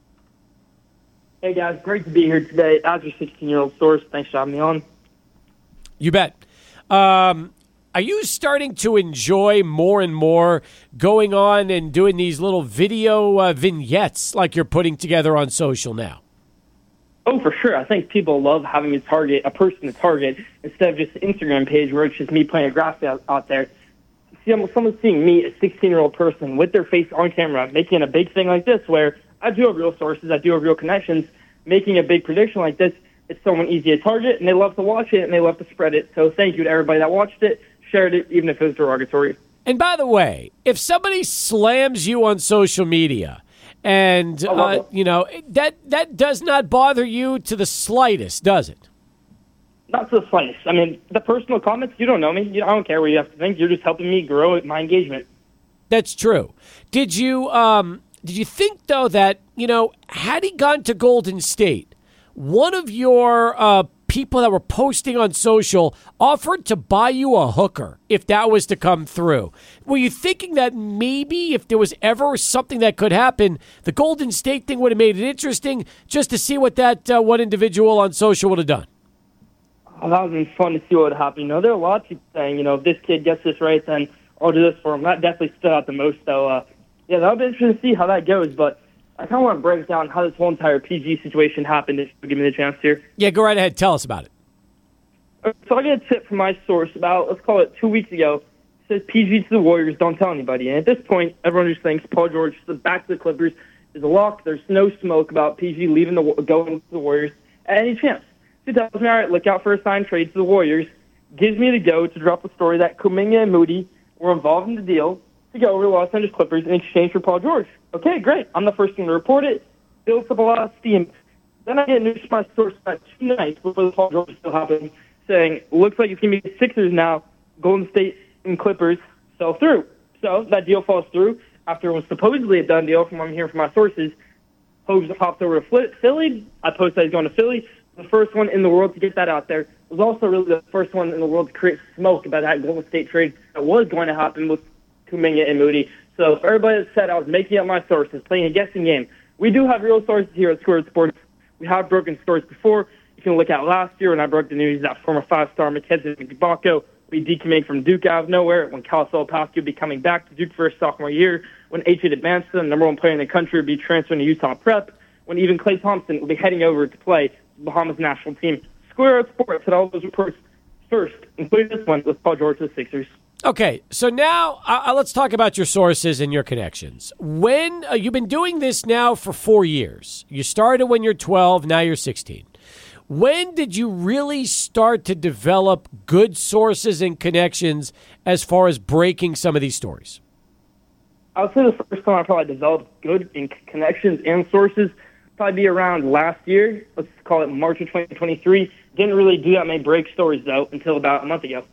Hey, guys. Great to be here today. As your sixteen-year-old source, thanks for having me on. You bet. Um, are you starting to enjoy more and more going on and doing these little video uh, vignettes like you're putting together on social now? Oh, for sure. I think people love having a target, a person to target, instead of just an Instagram page where it's just me playing a graphic out, out there. See, someone's seeing me, a sixteen-year-old person, with their face on camera, making a big thing like this where I do have real sources, I do have real connections, making a big prediction like this. It's someone easy to target, and they love to watch it, and they love to spread it. So thank you to everybody that watched it, shared it, even if it was derogatory. And by the way, if somebody slams you on social media, and uh, you know that that does not bother you to the slightest, does it? Not to the slightest. I mean, the personal comments, you don't know me. You, I don't care what you have to think. You're just helping me grow my engagement. That's true. Did you? Um, did you think, though, that, you know, had he gone to Golden State, one of your uh, people that were posting on social offered to buy you a hooker if that was to come through? Were you thinking that maybe if there was ever something that could happen, the Golden State thing would have made it interesting just to see what that uh, one individual on social would have done? Oh, that would have been fun to see what would happen. You know, there are a lot of people saying, you know, if this kid gets this right, then I'll do this for him. That definitely stood out the most, though. Uh, yeah, that'll be interesting to see how that goes, but I kind of want to break down how this whole entire P G situation happened, if you give me the chance here. Yeah, go right ahead. Tell us about it. So I get a tip from my source about, let's call it two weeks ago. It says P G to the Warriors, don't tell anybody. And at this point, everyone just thinks Paul George back to the Clippers is a lock. There's no smoke about P G leaving the going to the Warriors at any chance. So he tells me, all right, look out for a signed trade to the Warriors. Gives me the go to drop a story that Kuminga and Moody were involved in the deal to go over to Los Angeles Clippers in exchange for Paul George. Okay, great. I'm the first one to report it. Builds up a lot of steam. Then I get news from my source about two nights before the Paul George deal happened, saying, looks like it's going to be the Sixers now. Golden State and Clippers fell through. So that deal falls through after it was supposedly a done deal from what I'm hearing from my sources. Hobbs hopped over to Philly. I posted that he's going to Philly. The first one in the world to get that out there. It was also really the first one in the world to create smoke about that Golden State trade that was going to happen with Kuminga and Moody. So for everybody that said I was making up my sources, playing a guessing game, we do have real sources here at Squared Sports. We have broken stories before. You can look at last year when I broke the news that former five-star Mackenzie Mbako will be decommitting from Duke out of nowhere, when Cal Filipowski will be coming back to Duke for his sophomore year, when H J Advanced, the number one player in the country, will be transferring to Utah Prep, when even Klay Thompson will be heading over to play the Bahamas national team. Square Sports had all those reports first, including this one with Paul George to the Sixers. Okay, so now uh, let's talk about your sources and your connections. When uh, you've been doing this now for four years, you started when you're twelve, now you're sixteen. When did you really start to develop good sources and connections as far as breaking some of these stories? I would say the first time I probably developed good in connections and sources probably be around last year. Let's call it March of twenty twenty-three. Didn't really do that many break stories, though, until about a month ago.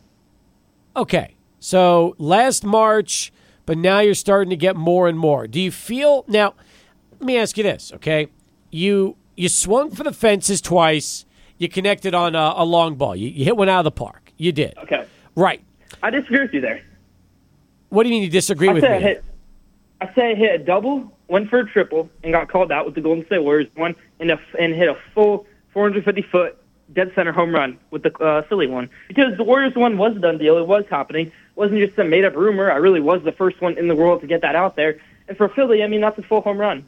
Okay. So last March, but now you're starting to get more and more. Do you feel now? Let me ask you this, okay? You you swung for the fences twice. You connected on a, a long ball. You, you hit one out of the park. You did. Okay. Right. I disagree with you there. What do you mean you disagree I with say me? I, hit, I say I hit a double, went for a triple, and got called out with the Golden State Warriors one, and, a, and hit a full four hundred fifty foot dead center home run with the uh, Philly one. Because the Warriors one was a done deal. It was happening. It wasn't just some made-up rumor. I really was the first one in the world to get that out there. And for Philly, I mean, that's a full home run.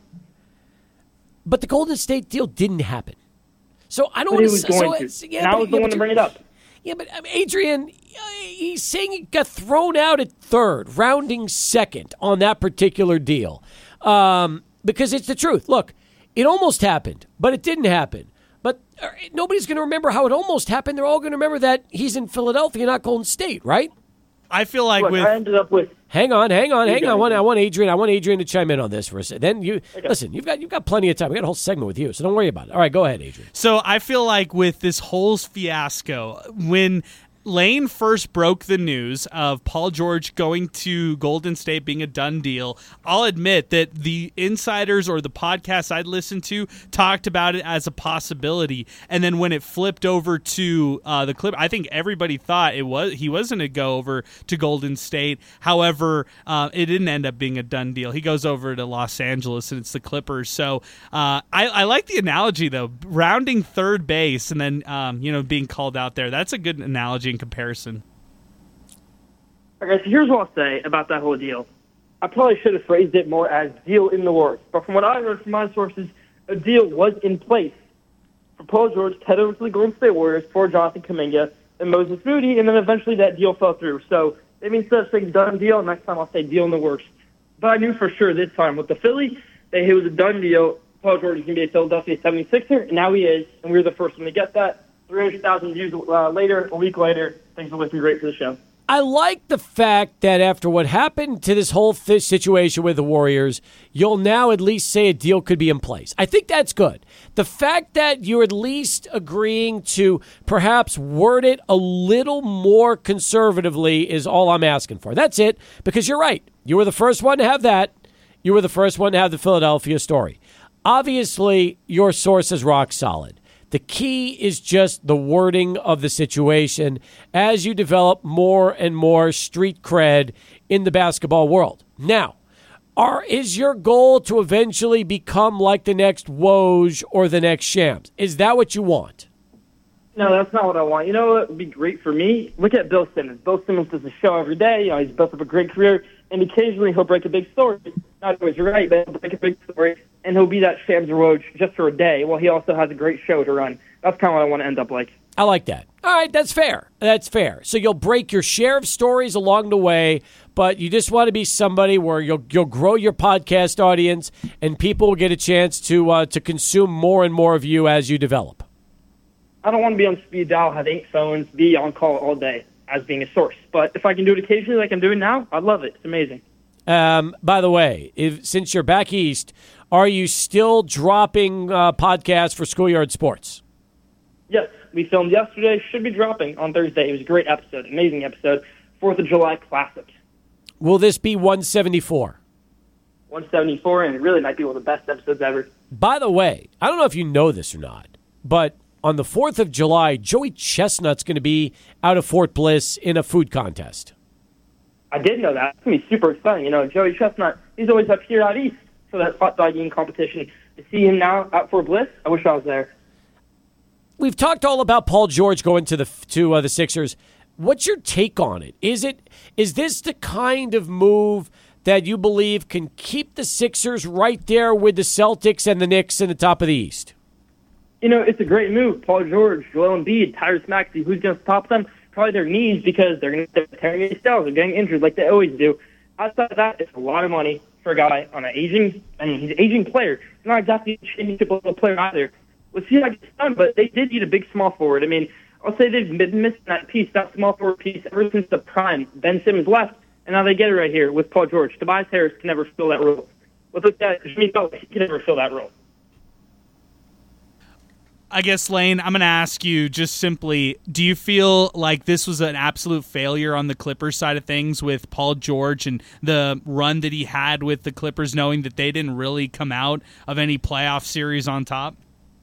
But the Golden State deal didn't happen. So I don't But want he was to. going So to. it's, yeah, and I but- was the yeah, one but to bring you- it up. Yeah, but um, Adrian, he's saying he got thrown out at third, rounding second on that particular deal. Um, because it's the truth. Look, it almost happened, but it didn't happen. But uh, nobody's going to remember how it almost happened. They're all going to remember that he's in Philadelphia, not Golden State, right? I feel like Look, with I ended up with Hang on, hang on, You hang on. got I it. want, I want Adrian. I want Adrian to chime in on this for a second. Then you Okay. listen. You've got you've got plenty of time. We got a whole segment with you, so don't worry about it. All right, go ahead, Adrian. So I feel like with this whole fiasco, when Lane first broke the news of Paul George going to Golden State being a done deal, I'll admit that the insiders or the podcasts I'd listened to talked about it as a possibility. And then when it flipped over to uh, the Clip, I think everybody thought it was he was going to go over to Golden State. However, uh, it didn't end up being a done deal. He goes over to Los Angeles, and it's the Clippers. So uh, I, I like the analogy, though, rounding third base and then um, you know being called out there. That's a good analogy in comparison. Okay, so here's what I'll say about that whole deal. I probably should have phrased it more as deal in the works. But from what I heard from my sources, a deal was in place for Paul George to head over to the Golden State Warriors for Jonathan Kuminga and Moses Moody, and then eventually that deal fell through. So maybe instead of saying done deal, next time I'll say deal in the works. But I knew for sure this time with the Philly that it was a done deal. Paul George is going to be a Philadelphia seventy-sixer, and now he is, and we were the first one to get that. three hundred thousand views uh, later, a week later, things are looking great for the show. I like the fact that after what happened to this whole th- situation with the Warriors, you'll now at least say a deal could be in place. I think that's good. The fact that you're at least agreeing to perhaps word it a little more conservatively is all I'm asking for. That's it, because you're right. You were the first one to have that. You were the first one to have the Philadelphia story. Obviously, your source is rock solid. The key is just the wording of the situation as you develop more and more street cred in the basketball world. Now, are, is your goal to eventually become like the next Woj or the next Shams? Is that what you want? No, that's not what I want. You know what would be great for me? Look at Bill Simmons. Bill Simmons does a show every day. You know, he's built up a great career, and occasionally he'll break a big story. Not always right, but he'll break a big story, and he'll be that Shams or Woj just for a day. Well, he also has a great show to run. That's kind of what I want to end up like. I like that. All right, that's fair. That's fair. So you'll break your share of stories along the way, but you just want to be somebody where you'll you'll grow your podcast audience, and people will get a chance to uh, to consume more and more of you as you develop. I don't want to be on speed dial, have eight phones, be on call all day as being a source. But if I can do it occasionally like I'm doing now, I'd love it. It's amazing. Um, by the way, if, since you're back east, are you still dropping uh, podcasts for Schoolyard Sports? Yes, we filmed yesterday. Should be dropping on Thursday. It was a great episode, amazing episode. Fourth of July Classic. Will this be one seventy-four? one seventy-four, and it really might be one of the best episodes ever. By the way, I don't know if you know this or not, but on the fourth of July, Joey Chestnut's going to be out of Fort Bliss in a food contest. I did know that. It's going to be super exciting. You know, Joey Chestnut, he's always up here out east for that hot dog eating competition. To see him now out Fort Bliss, I wish I was there. We've talked all about Paul George going to the to uh, the Sixers. What's your take on it? Is it is this the kind of move that you believe can keep the Sixers right there with the Celtics and the Knicks in the top of the East? You know, it's a great move. Paul George, Joel Embiid, Tyrese Maxey, who's going to stop them? Probably their knees, because they're going to tear their styles. They're getting injured like they always do. Outside of that, it's a lot of money for a guy on an aging, I mean, he's an aging player. He's not exactly a championship level player either. We'll see how it gets done, but they did need a big small forward. I mean, I'll say they've been missing that piece, that small forward piece, ever since the prime. Ben Simmons left, and now they get it right here with Paul George. Tobias Harris can never fill that role. Look at that. Jimmy Butler, he can never fill that role. I guess, Lane, I'm going to ask you just simply, do you feel like this was an absolute failure on the Clippers side of things with Paul George and the run that he had with the Clippers, knowing that they didn't really come out of any playoff series on top?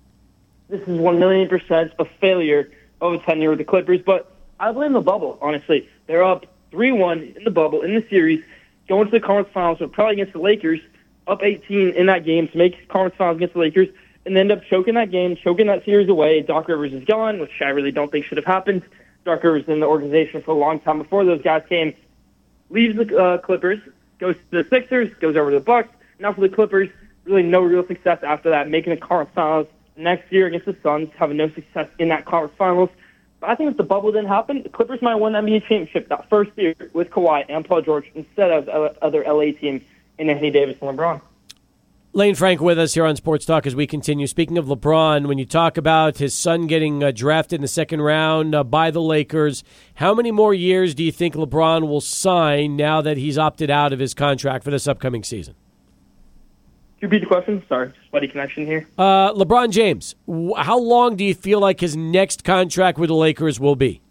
This is one million percent a failure of a tenure with the Clippers, but I blame the bubble, honestly. They're up three one in the bubble, in the series, going to the conference finals, but probably against the Lakers, up eighteen in that game to make conference finals against the Lakers, and they end up choking that game, choking that series away. Doc Rivers is gone, which I really don't think should have happened. Doc Rivers in the organization for a long time before those guys came. Leaves the uh, Clippers, goes to the Sixers, goes over to the Bucks. Now for the Clippers, really no real success after that, making the conference finals next year against the Suns, having no success in that conference finals. But I think if the bubble didn't happen, the Clippers might have won the N B A championship that first year with Kawhi and Paul George instead of uh, other L A teams in Anthony Davis and LeBron. Lane Frank with us here on Sports Talk as we continue. Speaking of LeBron, when you talk about his son getting uh, drafted in the second round uh, by the Lakers, how many more years do you think LeBron will sign now that he's opted out of his contract for this upcoming season? Could you repeat the question? Sorry, sweaty connection here. Uh, LeBron James, wh- how long do you feel like his next contract with the Lakers will be?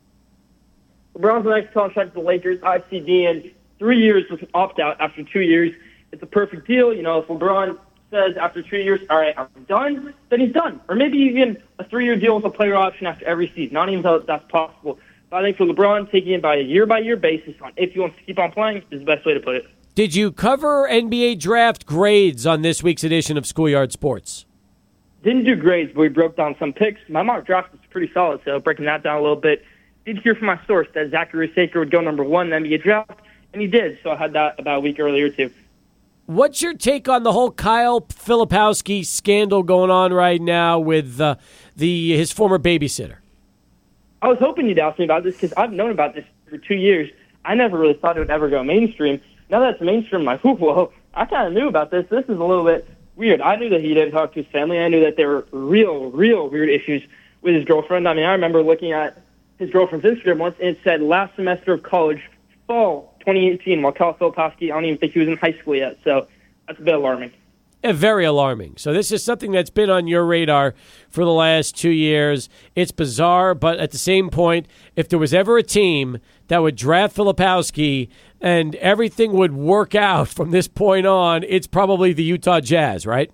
LeBron's next contract with the Lakers, I C D, in three years with an opt-out after two years. It's a perfect deal. You know, if LeBron says after two years, all right, I'm done, then he's done. Or maybe even a three-year deal with a player option after every season. Not even though that's possible. But I think for LeBron, taking it by a year-by-year basis on if he wants to keep on playing is the best way to put it. Did you cover N B A draft grades on this week's edition of Schoolyard Sports? Didn't do grades, but we broke down some picks. My mock draft was pretty solid, so breaking that down a little bit. Did hear from my source that Zachary Saker would go number one in the N B A draft, and he did, so I had that about a week earlier, too. What's your take on the whole Kyle Filipowski scandal going on right now with uh, the his former babysitter? I was hoping you'd ask me about this because I've known about this for two years. I never really thought it would ever go mainstream. Now that it's mainstream, I'm like, whoa, I kind of knew about this. This is a little bit weird. I knew that he didn't talk to his family. I knew that there were real, real weird issues with his girlfriend. I mean, I remember looking at his girlfriend's Instagram once, and it said last semester of college, fall twenty eighteen, while Kyle Filipowski, I don't even think he was in high school yet. So that's a bit alarming. Uh, very alarming. So this is something that's been on your radar for the last two years. It's bizarre, but at the same point, if there was ever a team that would draft Filipowski and everything would work out from this point on, it's probably the Utah Jazz, right?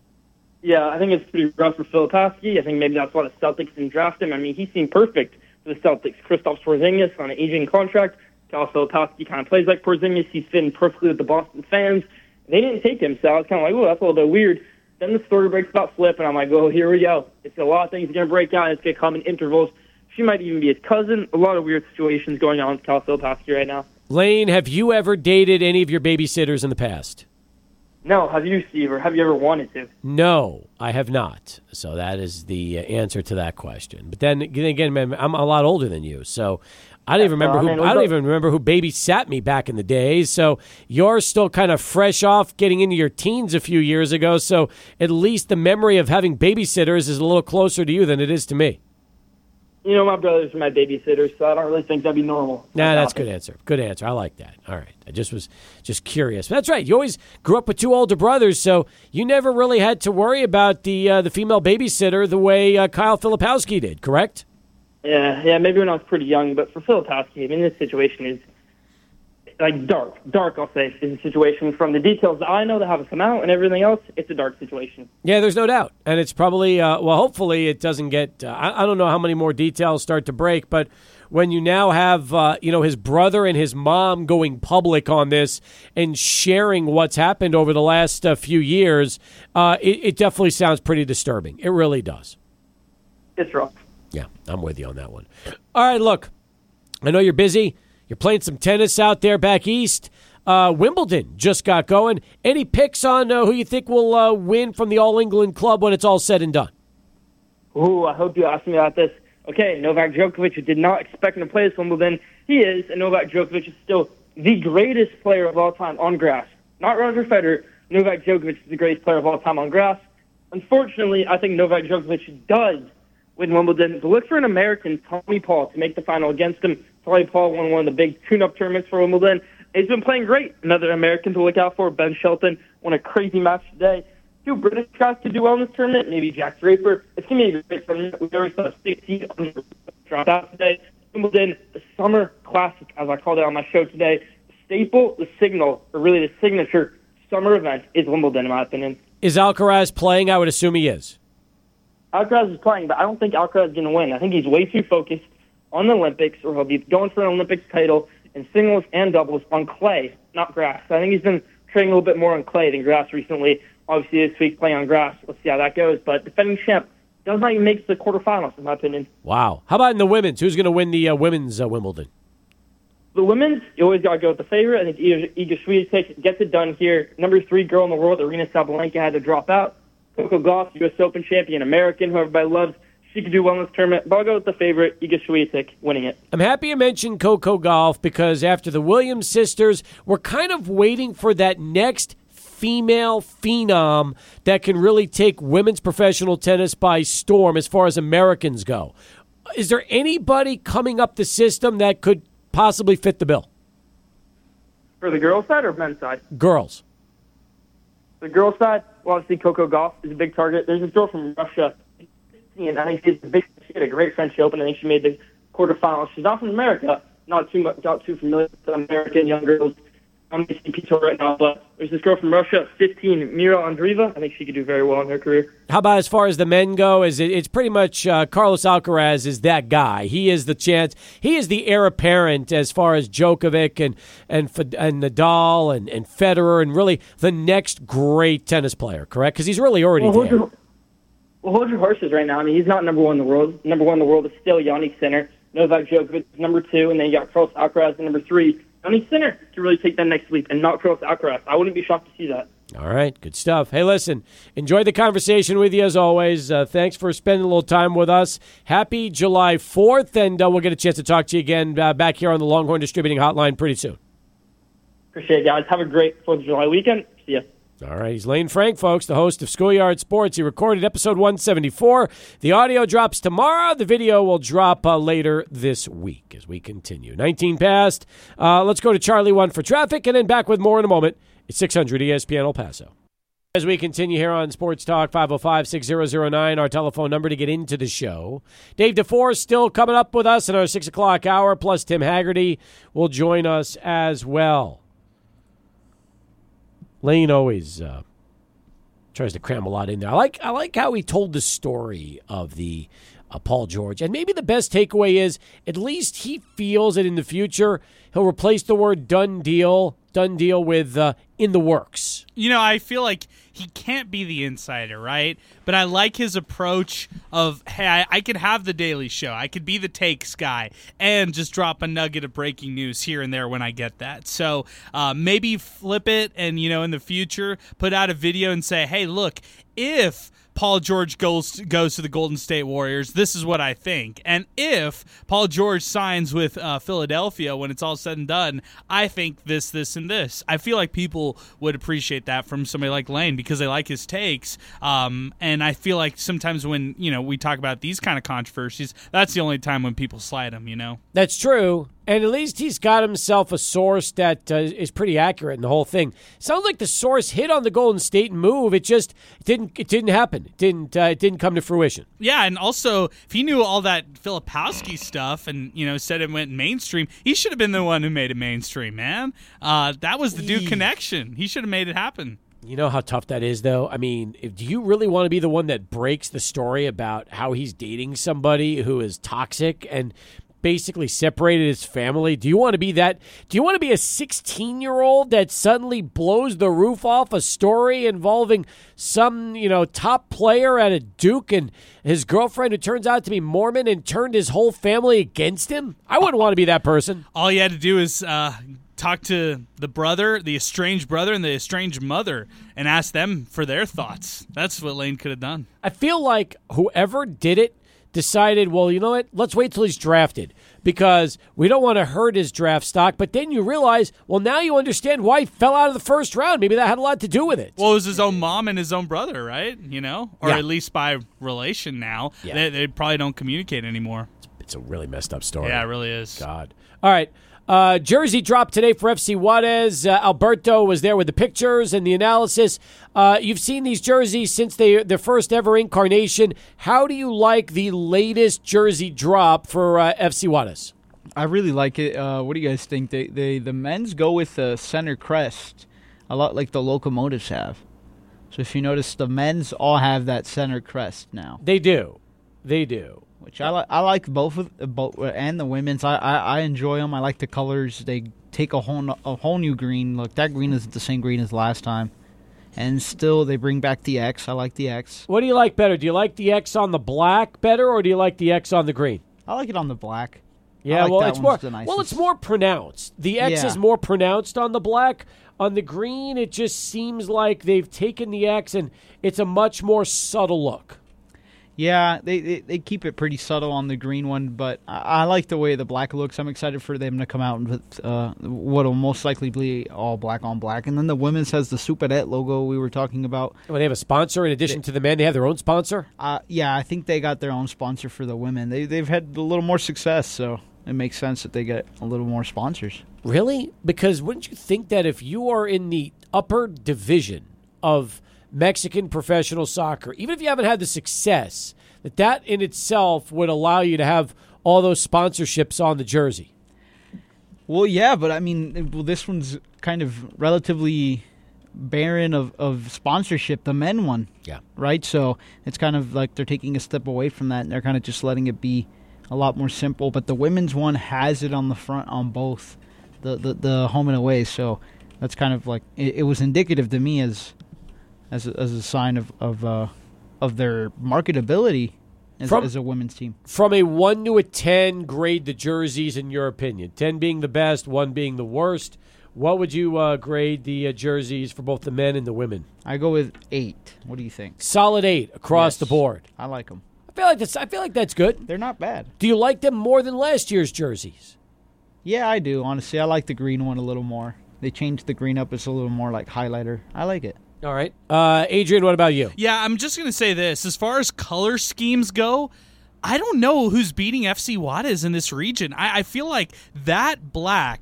Yeah, I think it's pretty rough for Filipowski. I think maybe that's why the Celtics didn't draft him. I mean, he seemed perfect for the Celtics. Kristaps Porzingis on an aging contract. Kyle Filipowski kind of plays like Porzingis. He's fitting perfectly with the Boston fans. They didn't take him, so I was kind of like, oh, that's a little bit weird. Then the story breaks about Flip, and I'm like, oh, here we go. It's a lot of things going to break out, and it's going to come in intervals. She might even be his cousin. A lot of weird situations going on with Kyle Filipowski right now. Lane, have you ever dated any of your babysitters in the past? No. Have you, Steve, or have you ever wanted to? No, I have not. So that is the answer to that question. But then again, man, I'm a lot older than you, so I don't even remember who. I don't even remember who babysat me back in the days. So you're still kind of fresh off getting into your teens a few years ago. So at least the memory of having babysitters is a little closer to you than it is to me. You know, my brothers are my babysitters, so I don't really think that'd be normal. Nah, that's a good answer. Good answer. I like that. All right. I just was just curious. But that's right. You always grew up with two older brothers, so you never really had to worry about the uh, the female babysitter the way uh, Kyle Filipowski did, correct? Yeah, yeah, maybe when I was pretty young, but for Filipowski, I mean, this situation is, like, dark. Dark, I'll say, is a situation from the details that I know that haven't come out and everything else. It's a dark situation. Yeah, there's no doubt. And it's probably, uh, well, hopefully it doesn't get, uh, I, I don't know how many more details start to break, but when you now have, uh, you know, his brother and his mom going public on this and sharing what's happened over the last uh, few years, uh, it, it definitely sounds pretty disturbing. It really does. It's rough. Yeah, I'm with you on that one. All right, look, I know you're busy. You're playing some tennis out there back east. Uh, Wimbledon just got going. Any picks on uh, who you think will uh, win from the All England Club when it's all said and done? Ooh, I hope you asked me about this. Okay, Novak Djokovic did not expect him to play this Wimbledon. He is, and Novak Djokovic is still the greatest player of all time on grass. Not Roger Federer. Novak Djokovic is the greatest player of all time on grass. Unfortunately, I think Novak Djokovic does win Wimbledon. But look for an American, Tommy Paul, to make the final against him. Tommy Paul won one of the big tune-up tournaments for Wimbledon. He's been playing great. Another American to look out for, Ben Shelton, won a crazy match today. Two British guys to do well in this tournament, maybe Jack Draper. It's going to be a great tournament. We've already saw a six seed on the drop out today. Wimbledon, the Summer Classic, as I called it on my show today. The staple, the signal, or really the signature summer event is Wimbledon, in my opinion. Is Alcaraz playing? I would assume he is. Alcaraz is playing, but I don't think Alcaraz is going to win. I think he's way too focused on the Olympics, or he'll be going for an Olympics title in singles and doubles on clay, not grass. I think he's been training a little bit more on clay than grass recently. Obviously, this week playing on grass. Let's see how that goes. But defending champ does not even make the quarterfinals, in my opinion. Wow. How about in the women's? Who's going to win the uh, women's uh, Wimbledon? The women's, you always got to go with the favorite. I think Iga Swiatek gets it done here. Number three girl in the world, Arina Sabalenka, had to drop out. Coco Gauff, U S Open champion, American, who everybody loves. She could do well in this tournament, but I'll go with the favorite, Iga Swiatek, winning it. I'm happy you mentioned Coco Gauff because after the Williams sisters, we're kind of waiting for that next female phenom that can really take women's professional tennis by storm as far as Americans go. Is there anybody coming up the system that could possibly fit the bill? For the girls' side or men's side? Girls. The girls' side, well, obviously Coco Gauff is a big target. There's this girl from Russia, and I think she's a big. She had a great French Open. I think she made the quarterfinals. She's not from America, not too much, not too familiar with American young girls. I'm P T Tour right now, but there's this girl from Russia, fifteen, Mira Andreeva. I think she could do very well in her career. How about as far as the men go? Is it, it's pretty much uh, Carlos Alcaraz is that guy. He is the chance. He is the heir apparent as far as Djokovic and and and Nadal and, and Federer and really the next great tennis player. Correct? Because he's really already well, there. Hold your, well, hold your horses right now. I mean, he's not number one in the world. Number one in the world is still Yannick Sinner. Novak Djokovic is number two, and then you got Carlos Alcaraz at number three. Yannick Sinner to really take that next leap and not Carlos Alcaraz. I wouldn't be shocked to see that. All right, good stuff. Hey, listen, enjoyed the conversation with you as always. Uh, thanks for spending a little time with us. Happy July fourth, and uh, we'll get a chance to talk to you again uh, back here on the Longhorn Distributing Hotline pretty soon. Appreciate it, guys. Have a great fourth of July weekend. See ya. All right, he's Lane Frank, folks, the host of Schoolyard Sports. He recorded episode one seventy-four. The audio drops tomorrow. The video will drop uh, later this week as we continue. nineteen past. Uh, let's go to Charlie one for traffic, and then back with more in a moment. It's six hundred E S P N El Paso. As we continue here on Sports Talk, five oh five, six oh oh nine, our telephone number to get into the show. Dave DeForest still coming up with us in our six o'clock hour, plus Tim Haggerty will join us as well. Lane always uh, tries to cram a lot in there. I like I like how he told the story of the uh, Paul George. And maybe the best takeaway is at least he feels that in the future he'll replace the word done deal, done deal with uh, in the works. You know, I feel like he can't be the insider, right? But I like his approach of, hey, I, I could have the Daily Show. I could be the takes guy and just drop a nugget of breaking news here and there when I get that. So uh, maybe flip it and, you know, in the future, put out a video and say, hey, look, if Paul George goes goes to the Golden State Warriors, this is what I think. And if Paul George signs with uh, Philadelphia when it's all said and done, I think this, this, and this. I feel like people would appreciate that from somebody like Lane because they like his takes. Um, and I feel like sometimes when, you know, we talk about these kind of controversies, that's the only time when people slide them, you know? That's true. And at least he's got himself a source that uh, is pretty accurate in the whole thing. Sounds like the source hit on the Golden State move. It just it didn't. It didn't happen. It didn't. Uh, it didn't come to fruition. Yeah, and also if he knew all that Filipowski stuff and you know said it went mainstream, he should have been the one who made it mainstream. Man, uh, that was the Duke connection. He should have made it happen. You know how tough that is, though? I mean, if, do you really want to be the one that breaks the story about how he's dating somebody who is toxic and basically separated his family? Do you want to be that? Do you want to be a sixteen-year-old that suddenly blows the roof off a story involving some, you know, top player at a Duke and his girlfriend who turns out to be Mormon and turned his whole family against him? I wouldn't want to be that person. All you had to do is uh, talk to the brother, the estranged brother, and the estranged mother and ask them for their thoughts. That's what Lane could have done. I feel like whoever did it decided, well, you know what, let's wait till he's drafted because we don't want to hurt his draft stock. But then you realize, well, now you understand why he fell out of the first round. Maybe that had a lot to do with it. Well, it was his own mom and his own brother, right? You know, or Yeah. at least by relation now. Yeah. They, they probably don't communicate anymore. It's a really messed up story. Yeah, it really is. God. All right. Uh, jersey dropped today for F C Juarez. Uh, Alberto was there with the pictures and the analysis. Uh, you've seen these jerseys since they, their first ever incarnation. How do you like the latest jersey drop for uh, F C Juarez? I really like it. Uh, what do you guys think? They, they the men's go with the center crest, a lot like the Locomotives have. So if you notice, the men's all have that center crest now. They do. They do. Which I like. I like both of both and the women's. I, I, I enjoy them. I like the colors. They take a whole no- a whole new green look. That green isn't the same green as last time, and still they bring back the X. I like the X. What do you like better? Do you like the X on the black better, or do you like the X on the green? I like it on the black. Yeah, like well, that it's more one's the nicest. well, it's more pronounced. The X Yeah. is more pronounced on the black. On the green, it just seems like they've taken the X and it's a much more subtle look. Yeah, they, they they keep it pretty subtle on the green one, but I, I like the way the black looks. I'm excited for them to come out with uh, what will most likely be all black on black. And then the women's has the Superette logo we were talking about. Well, they have a sponsor in addition They- to the men. They have their own sponsor. Uh, yeah, I think they got their own sponsor for the women. They they've had a little more success, so it makes sense that they get a little more sponsors. Really? Because wouldn't you think that if you are in the upper division of Mexican professional soccer, even if you haven't had the success, that that in itself would allow you to have all those sponsorships on the jersey? Well, yeah, but I mean, well, this one's kind of relatively barren of, of sponsorship, the men one. Yeah. Right? So it's kind of like they're taking a step away from that, and they're kind of just letting it be a lot more simple. But the women's one has it on the front on both the, the, the home and away. So that's kind of like, it, it was indicative to me as as a, as a sign of, of, uh, of their marketability as, From- as a women's team. From a one to a ten, grade the jerseys in your opinion. ten being the best, one being the worst. What would you uh, grade the uh, jerseys for both the men and the women? I go with eight. What do you think? Solid eight across Yes. the board. I like them. I feel like that's. I feel like that's good. They're not bad. Do you like them more than last year's jerseys? Yeah, I do, honestly. I like the green one a little more. They changed the green up. It's a little more like highlighter. I like it. All right, uh, Adrian. What about you? Yeah, I'm just going to say this. As far as color schemes go, I don't know who's beating F C Juarez in this region. I, I feel like that black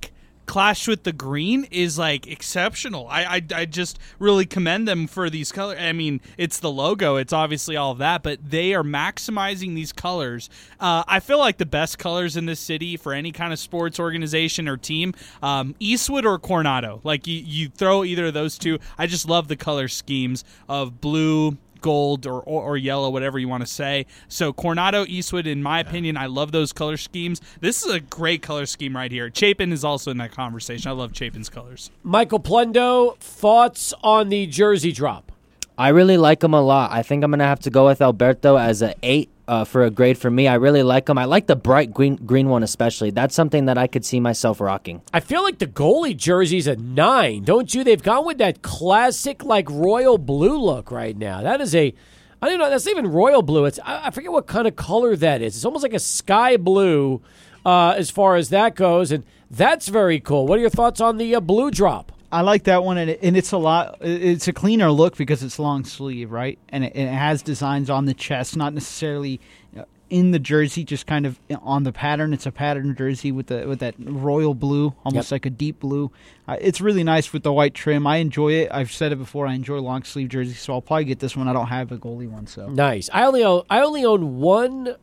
clashed with the green is like exceptional. I, I I just really commend them for these colors. I mean, it's the logo, it's obviously all of that, but they are maximizing these colors. Uh, I feel like the best colors in this city for any kind of sports organization or team, um, Eastwood or Coronado. Like you, you throw either of those two. I just love the color schemes of blue, gold, or, or or yellow, whatever you want to say. So Coronado, Eastwood, in my opinion, I love those color schemes. This is a great color scheme right here. Chapin is also in that conversation. I love Chapin's colors. Michael Plundo, thoughts on the jersey drop? I really like him a lot. I think I'm going to have to go with Alberto as an eight uh, for a grade for me. I really like him. I like the bright green green one especially. That's something that I could see myself rocking. I feel like the goalie jersey's a nine, don't you? They've gone with that classic, like, royal blue look right now. That is a, I don't know, that's not even royal blue. It's I, I forget what kind of color that is. It's almost like a sky blue uh, as far as that goes, and that's very cool. What are your thoughts on the uh, blue drop? I like that one, and, it, and it's a lot. It's a cleaner look because it's long sleeve, right? And it, and it has designs on the chest, not necessarily in the jersey, just kind of on the pattern. It's a pattern jersey with the with that royal blue, almost yep. like a deep blue. Uh, it's really nice with the white trim. I enjoy it. I've said it before. I enjoy long sleeve jerseys, so I'll probably get this one. I don't have a goalie one, so nice. I only own I only own one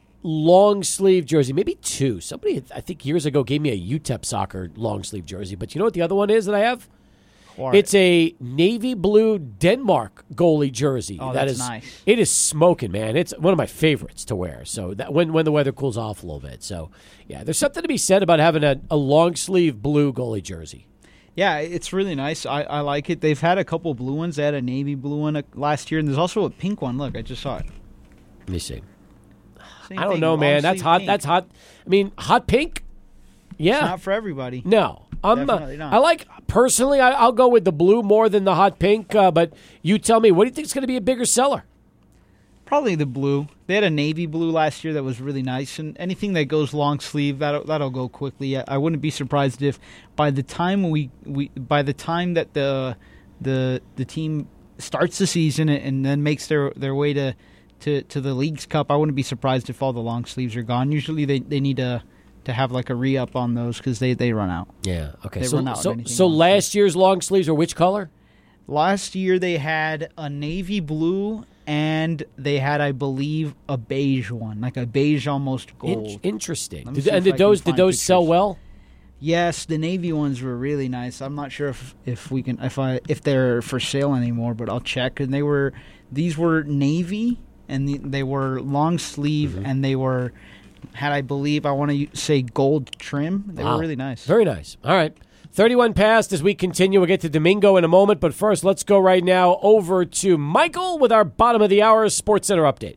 long sleeve jersey, maybe two. Somebody, I think years ago, gave me a U T E P soccer long sleeve jersey. But you know what the other one is that I have? What? It's a navy blue Denmark goalie jersey. Oh, that that's is nice. It is smoking, man. It's one of my favorites to wear. So that when when the weather cools off a little bit. So yeah, there's something to be said about having a, a long sleeve blue goalie jersey. Yeah, it's really nice. I, I like it. They've had a couple blue ones. They had a navy blue one last year, and there's also a pink one. Look, I just saw it. Let me see. Same I don't thing, know, man. That's hot. pink. That's hot. I mean, hot pink? Yeah. It's not for everybody. No. I'm, Definitely uh, not. I like, personally, I, I'll go with the blue more than the hot pink, uh, but you tell me, what do you think is going to be a bigger seller? Probably the blue. They had a navy blue last year that was really nice, and anything that goes long sleeve, that'll, that'll go quickly. I, I wouldn't be surprised if by the time we, we by the time that the the the team starts the season and, and then makes their, their way to To, to the League's Cup, I wouldn't be surprised if all the long sleeves are gone. Usually they, they need to to have like a re-up on those because they, they run out. Yeah, okay. They so run out so, of anything so long last sleeve. year's long sleeves are which color? Last year they had a navy blue and they had, I believe, a beige one, like a beige almost gold. In- interesting. Let me Did, see and if did I can those did find those sell pictures. well? Yes, the navy ones were really nice. I'm not sure if, if we can if I if they're for sale anymore, but I'll check. And they were these were navy. And the, they were long sleeve, mm-hmm. and they were, had I believe, I want to say gold trim. They wow. were really nice. Very nice. All right. thirty-one past as we continue. We'll get to Domingo in a moment, but first let's go right now over to Michael with our bottom of the hour Sports Center update.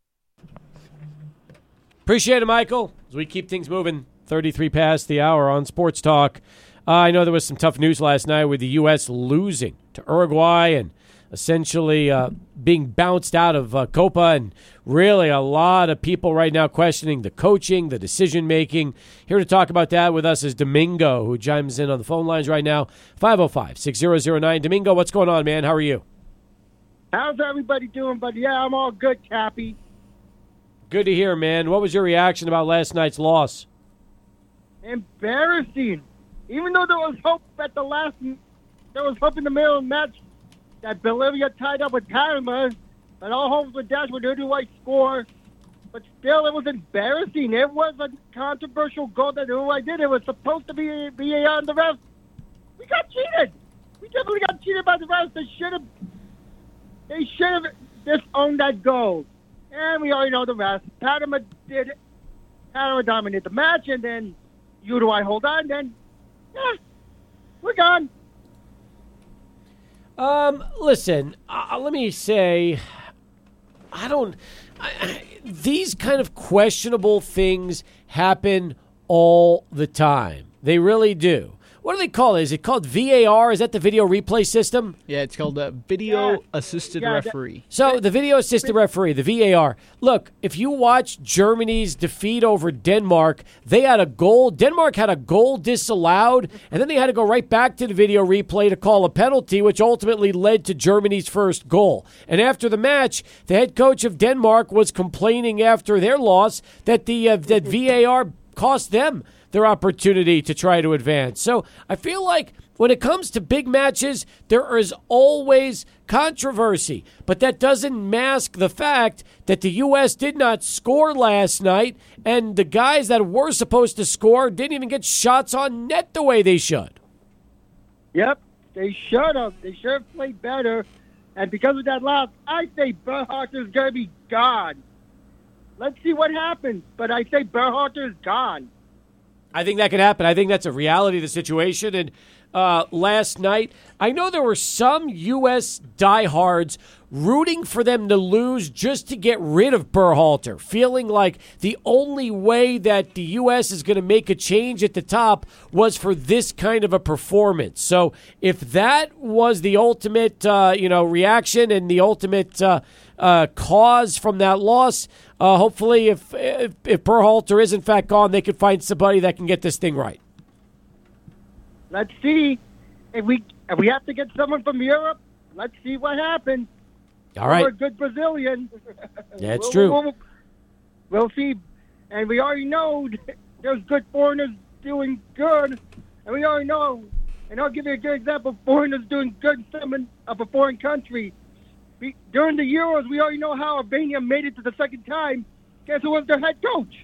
Appreciate it, Michael, as we keep things moving. thirty-three past the hour on Sports Talk. Uh, I know there was some tough news last night with the U S losing to Uruguay and essentially uh, being bounced out of uh, Copa, and really a lot of people right now questioning the coaching, the decision-making. Here to talk about that with us is Domingo, who chimes in on the phone lines right now, five oh five, six oh oh nine. Domingo, what's going on, man? How are you? How's everybody doing, buddy? Yeah, I'm all good, Cappy. Good to hear, man. What was your reaction about last night's loss? Embarrassing. Even though there was hope at the last, there was hope in the middle of the match that Bolivia tied up with Panama, and all hopes were dashed when Uruguay score. But still, it was embarrassing. It was a controversial goal that Uruguay did. It was supposed to be V A R on the refs. We got cheated. We definitely got cheated by the refs. They should have. They should have disowned that goal. And we already know the rest. Panama did. It. Panama dominated the match, and then Uruguay hold on. Then, yeah, we're gone. Um, listen, uh, let me say, I don't, I, I, these kind of questionable things happen all the time. They really do. What do they call it? Is it called V A R? Is that the video replay system? Yeah, it's called a video Yeah. assisted Yeah, that- referee. So the video assistant referee, the V A R. Look, if you watch Germany's defeat over Denmark, they had a goal. Denmark had a goal disallowed, and then they had to go right back to the video replay to call a penalty, which ultimately led to Germany's first goal. And after the match, the head coach of Denmark was complaining after their loss that the uh, that V A R cost them their opportunity to try to advance. So I feel like when it comes to big matches, there is always controversy. But that doesn't mask the fact that the U S did not score last night, and the guys that were supposed to score didn't even get shots on net the way they should. Yep, they should have. They should have played better. And because of that loss, I say Berhalter's going to be gone. Let's see what happens. But I say Berhalter's gone. I think that could happen. I think that's a reality of the situation. And uh, last night, I know there were some U S diehards rooting for them to lose just to get rid of Berhalter, feeling like the only way that the U S is going to make a change at the top was for this kind of a performance. So if that was the ultimate, uh, you know, reaction and the ultimate uh, uh, cause from that loss, uh, hopefully if, if if Berhalter is in fact gone, they could find somebody that can get this thing right. Let's see. If we if we have to get someone from Europe, let's see what happens. All right. We're a good Brazilian. Yeah, it's we'll, true. We'll, we'll see. And we already know there's good foreigners doing good. And we already know, and I'll give you a good example, foreigners doing good in some of a foreign country. We, during the Euros, we already know how Albania made it to the second time. Guess who was their head coach?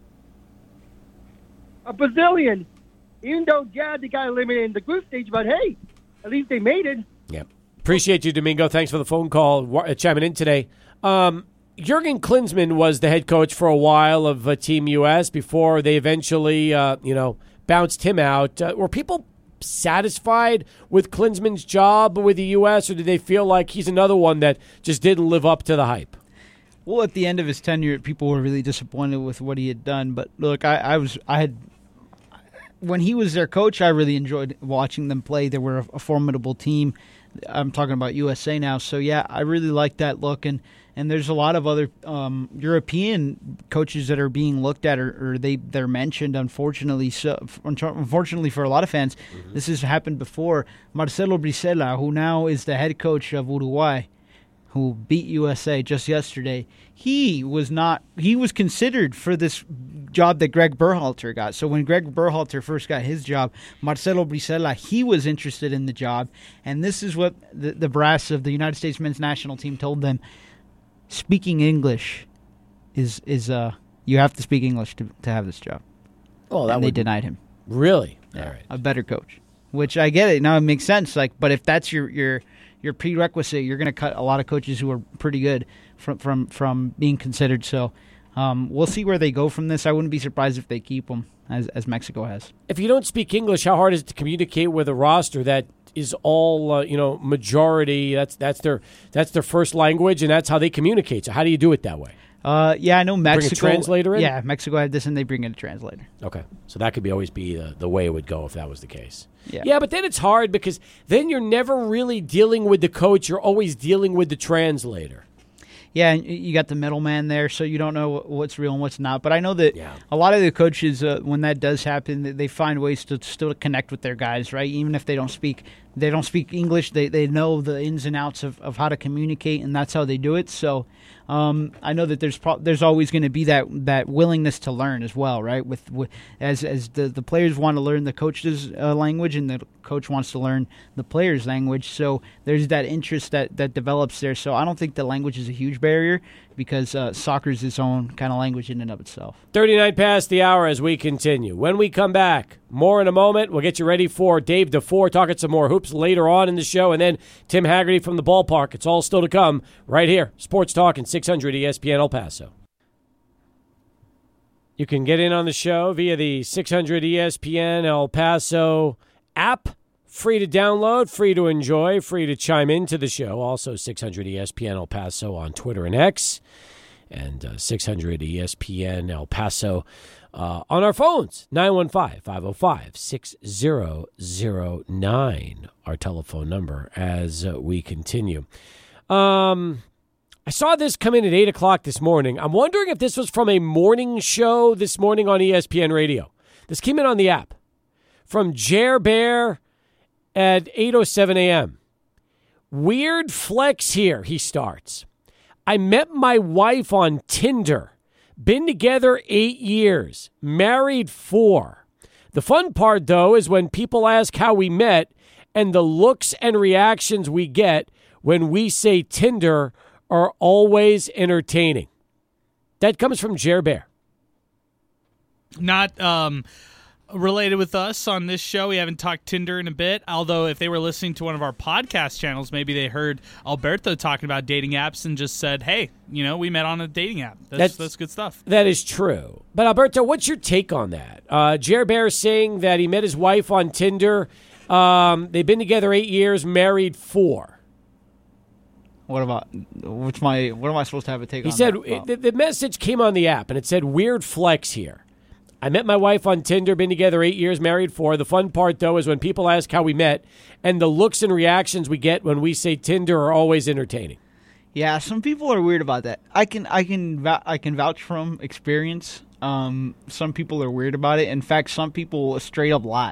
A Brazilian. Even though, yeah, they got eliminated in the group stage, but hey, at least they made it. Yep. Appreciate you, Domingo. Thanks for the phone call, uh, chiming in today. Um, Jurgen Klinsmann was the head coach for a while of uh, Team U S before they eventually, uh, you know, bounced him out. Uh, were people satisfied with Klinsmann's job with the U S, or did they feel like he's another one that just didn't live up to the hype? Well, at the end of his tenure, people were really disappointed with what he had done. But look, I, I was, I had. When he was their coach, I really enjoyed watching them play. They were a, a formidable team. I'm talking about U S A now. So, yeah, I really like that look. And, and there's a lot of other um, European coaches that are being looked at or, or they, they're mentioned, unfortunately. So, unfortunately for a lot of fans, mm-hmm. This has happened before. Marcelo Brizuela, who now is the head coach of Uruguay, who beat U S A just yesterday, he was not he was considered for this job that Greg Berhalter got. So when Greg Berhalter first got his job, Marcelo Brizuela, he was interested in the job. And this is what the, the brass of the United States men's national team told them. Speaking English is is uh you have to speak English to to have this job. Oh, that and they would, denied him. Really? Yeah, all right. A better coach. Which I get it. Now it makes sense. Like, but if that's your your your prerequisite, you're going to cut a lot of coaches who are pretty good from from, from being considered. So um, we'll see where they go from this. I wouldn't be surprised if they keep them, as as Mexico has. If you don't speak English, how hard is it to communicate with a roster that is all uh, you know majority? That's that's their that's their first language, and that's how they communicate. So how do you do it that way? Uh, yeah, I know Mexico. Bring a translator in? Yeah, Mexico had this, and they bring in a translator. Okay, so that could be always be the, the way it would go if that was the case. Yeah. yeah, but then it's hard because then you're never really dealing with the coach. You're always dealing with the translator. Yeah, and you got the middleman there, so you don't know what's real and what's not. But I know that yeah. a lot of the coaches, uh, when that does happen, they find ways to still connect with their guys, right? Even if they don't speak, they don't speak English, they they know the ins and outs of, of how to communicate, and that's how they do it. So um, I know that there's pro- there's always going to be that, that willingness to learn as well, right? With, with as as the, the players want to learn the coach's uh, language, and the coach wants to learn the player's language. So there's that interest that, that develops there. So I don't think the language is a huge barrier because uh, soccer is its own kind of language in and of itself. thirty-nine past the hour as we continue. When we come back, more in a moment. We'll get you ready for Dave DeFore talking some more hoops later on in the show, and then Tim Haggerty from the ballpark. It's all still to come right here. Sports Talk and six hundred E S P N El Paso. You can get in on the show via the six hundred E S P N El Paso app. Free to download, free to enjoy, free to chime into the show. Also, six hundred E S P N El Paso on Twitter and X, and uh, six hundred E S P N El Paso uh, on our phones. nine one five, five oh five, six oh oh nine, our telephone number as uh, we continue. Um, I saw this come in at eight o'clock this morning. I'm wondering if this was from a morning show this morning on E S P N Radio. This came in on the app from Jer Bear at eight oh seven a.m. Weird flex here, he starts. I met my wife on Tinder. Been together eight years. Married four. The fun part, though, is when people ask how we met and the looks and reactions we get when we say Tinder are always entertaining. That comes from Jer Bear. Not um, related with us on this show. We haven't talked Tinder in a bit, although if they were listening to one of our podcast channels, maybe they heard Alberto talking about dating apps and just said, hey, you know, we met on a dating app. That's, that's, that's good stuff. That is true. But Alberto, what's your take on that? Uh, Jer Bear saying that he met his wife on Tinder. Um, they've been together eight years, married four. What about what's my what am I supposed to have a take he on? He said that? the, the message came on the app and it said weird flex here. I met my wife on Tinder, been together eight years, married four. The fun part though is when people ask how we met and the looks and reactions we get when we say Tinder are always entertaining. Yeah, some people are weird about that. I can I can I can vouch from experience. Um, some people are weird about it. In fact, some people will straight up lie.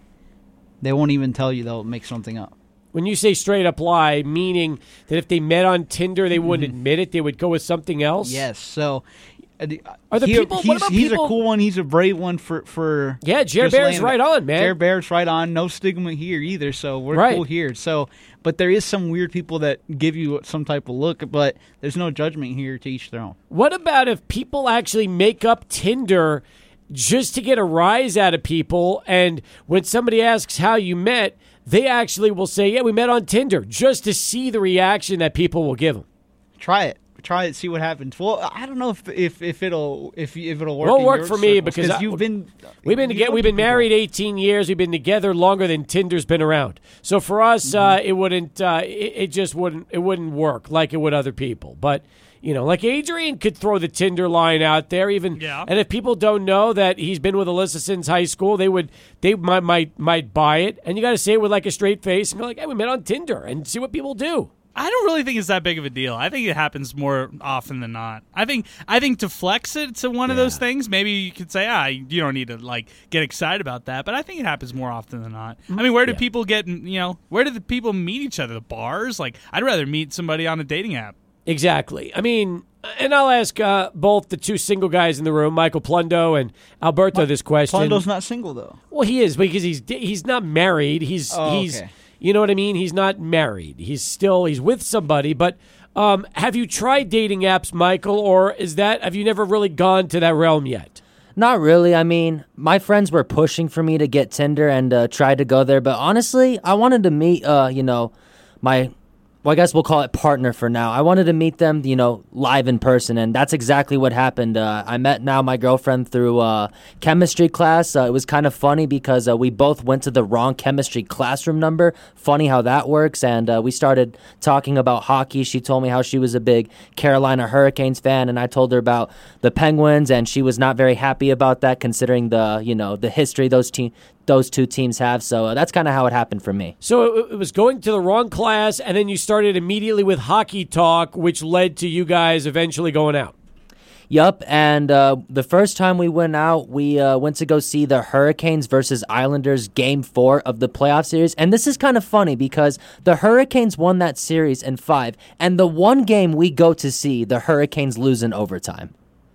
They won't even tell you they'll make something up. When you say straight up lie, meaning that if they met on Tinder, they wouldn't mm-hmm. admit it, they would go with something else? Yes. So, uh, are the he, people? He's, what about he's people? a cool one. He's a brave one for for. Yeah, Jer Bear's right on, man. Jer Bear's right on. No stigma here either. So we're right. cool here. So, but there is some weird people that give you some type of look, but there's no judgment here. To each their own. What about if people actually make up Tinder just to get a rise out of people, and when somebody asks how you met, they actually will say, yeah, we met on Tinder, just to see the reaction that people will give them. Try it. Try it. See what happens. Well, I don't know if if, if it'll if if it'll work. It won't in work your for me circles, because I, you've been we've been together. We've been married eighteen years. We've been together longer than Tinder's been around. So for us, mm-hmm. uh, it wouldn't. Uh, it, it just wouldn't. It wouldn't work like it would other people. But you know, like Adrian could throw the Tinder line out there, even. Yeah. And if people don't know that he's been with Alyssa since high school, they would. They might might might buy it, and you got to say it with like a straight face and go like, "Hey, we met on Tinder," and see what people do. I don't really think it's that big of a deal. I think it happens more often than not. I think I think to flex it to one yeah. of those things, maybe you could say, ah, you don't need to like get excited about that. But I think it happens more often than not. I mean, where do yeah. people get, you know, where do the people meet each other? The bars? Like, I'd rather meet somebody on a dating app. Exactly. I mean, and I'll ask uh, both the two single guys in the room, Michael Plundo and Alberto, this question. Plundo's not single, though. Well, he is because he's he's not married. He's oh, he's. Okay. You know what I mean? He's not married. He's still he's with somebody. But um, have you tried dating apps, Michael, or is that have you never really gone to that realm yet? Not really. I mean, my friends were pushing for me to get Tinder and uh, tried to go there. But honestly, I wanted to meet, uh, you know, my. Well, I guess we'll call it partner for now. I wanted to meet them, you know, live in person, and that's exactly what happened. Uh, I met now my girlfriend through uh, chemistry class. Uh, it was kind of funny because uh, we both went to the wrong chemistry classroom number. Funny how that works. And uh, we started talking about hockey. She told me how she was a big Carolina Hurricanes fan, and I told her about the Penguins, and she was not very happy about that considering the, you know, the history those teams. Those two teams have, so uh, that's kind of how it happened for me. So it, it was going to the wrong class, and then you started immediately with hockey talk, which led to you guys eventually going out. Yup, and uh, the first time we went out, we uh, went to go see the Hurricanes versus Islanders Game four of the playoff series, and this is kind of funny because the Hurricanes won that series in five, and the one game we go to see, the Hurricanes lose in overtime.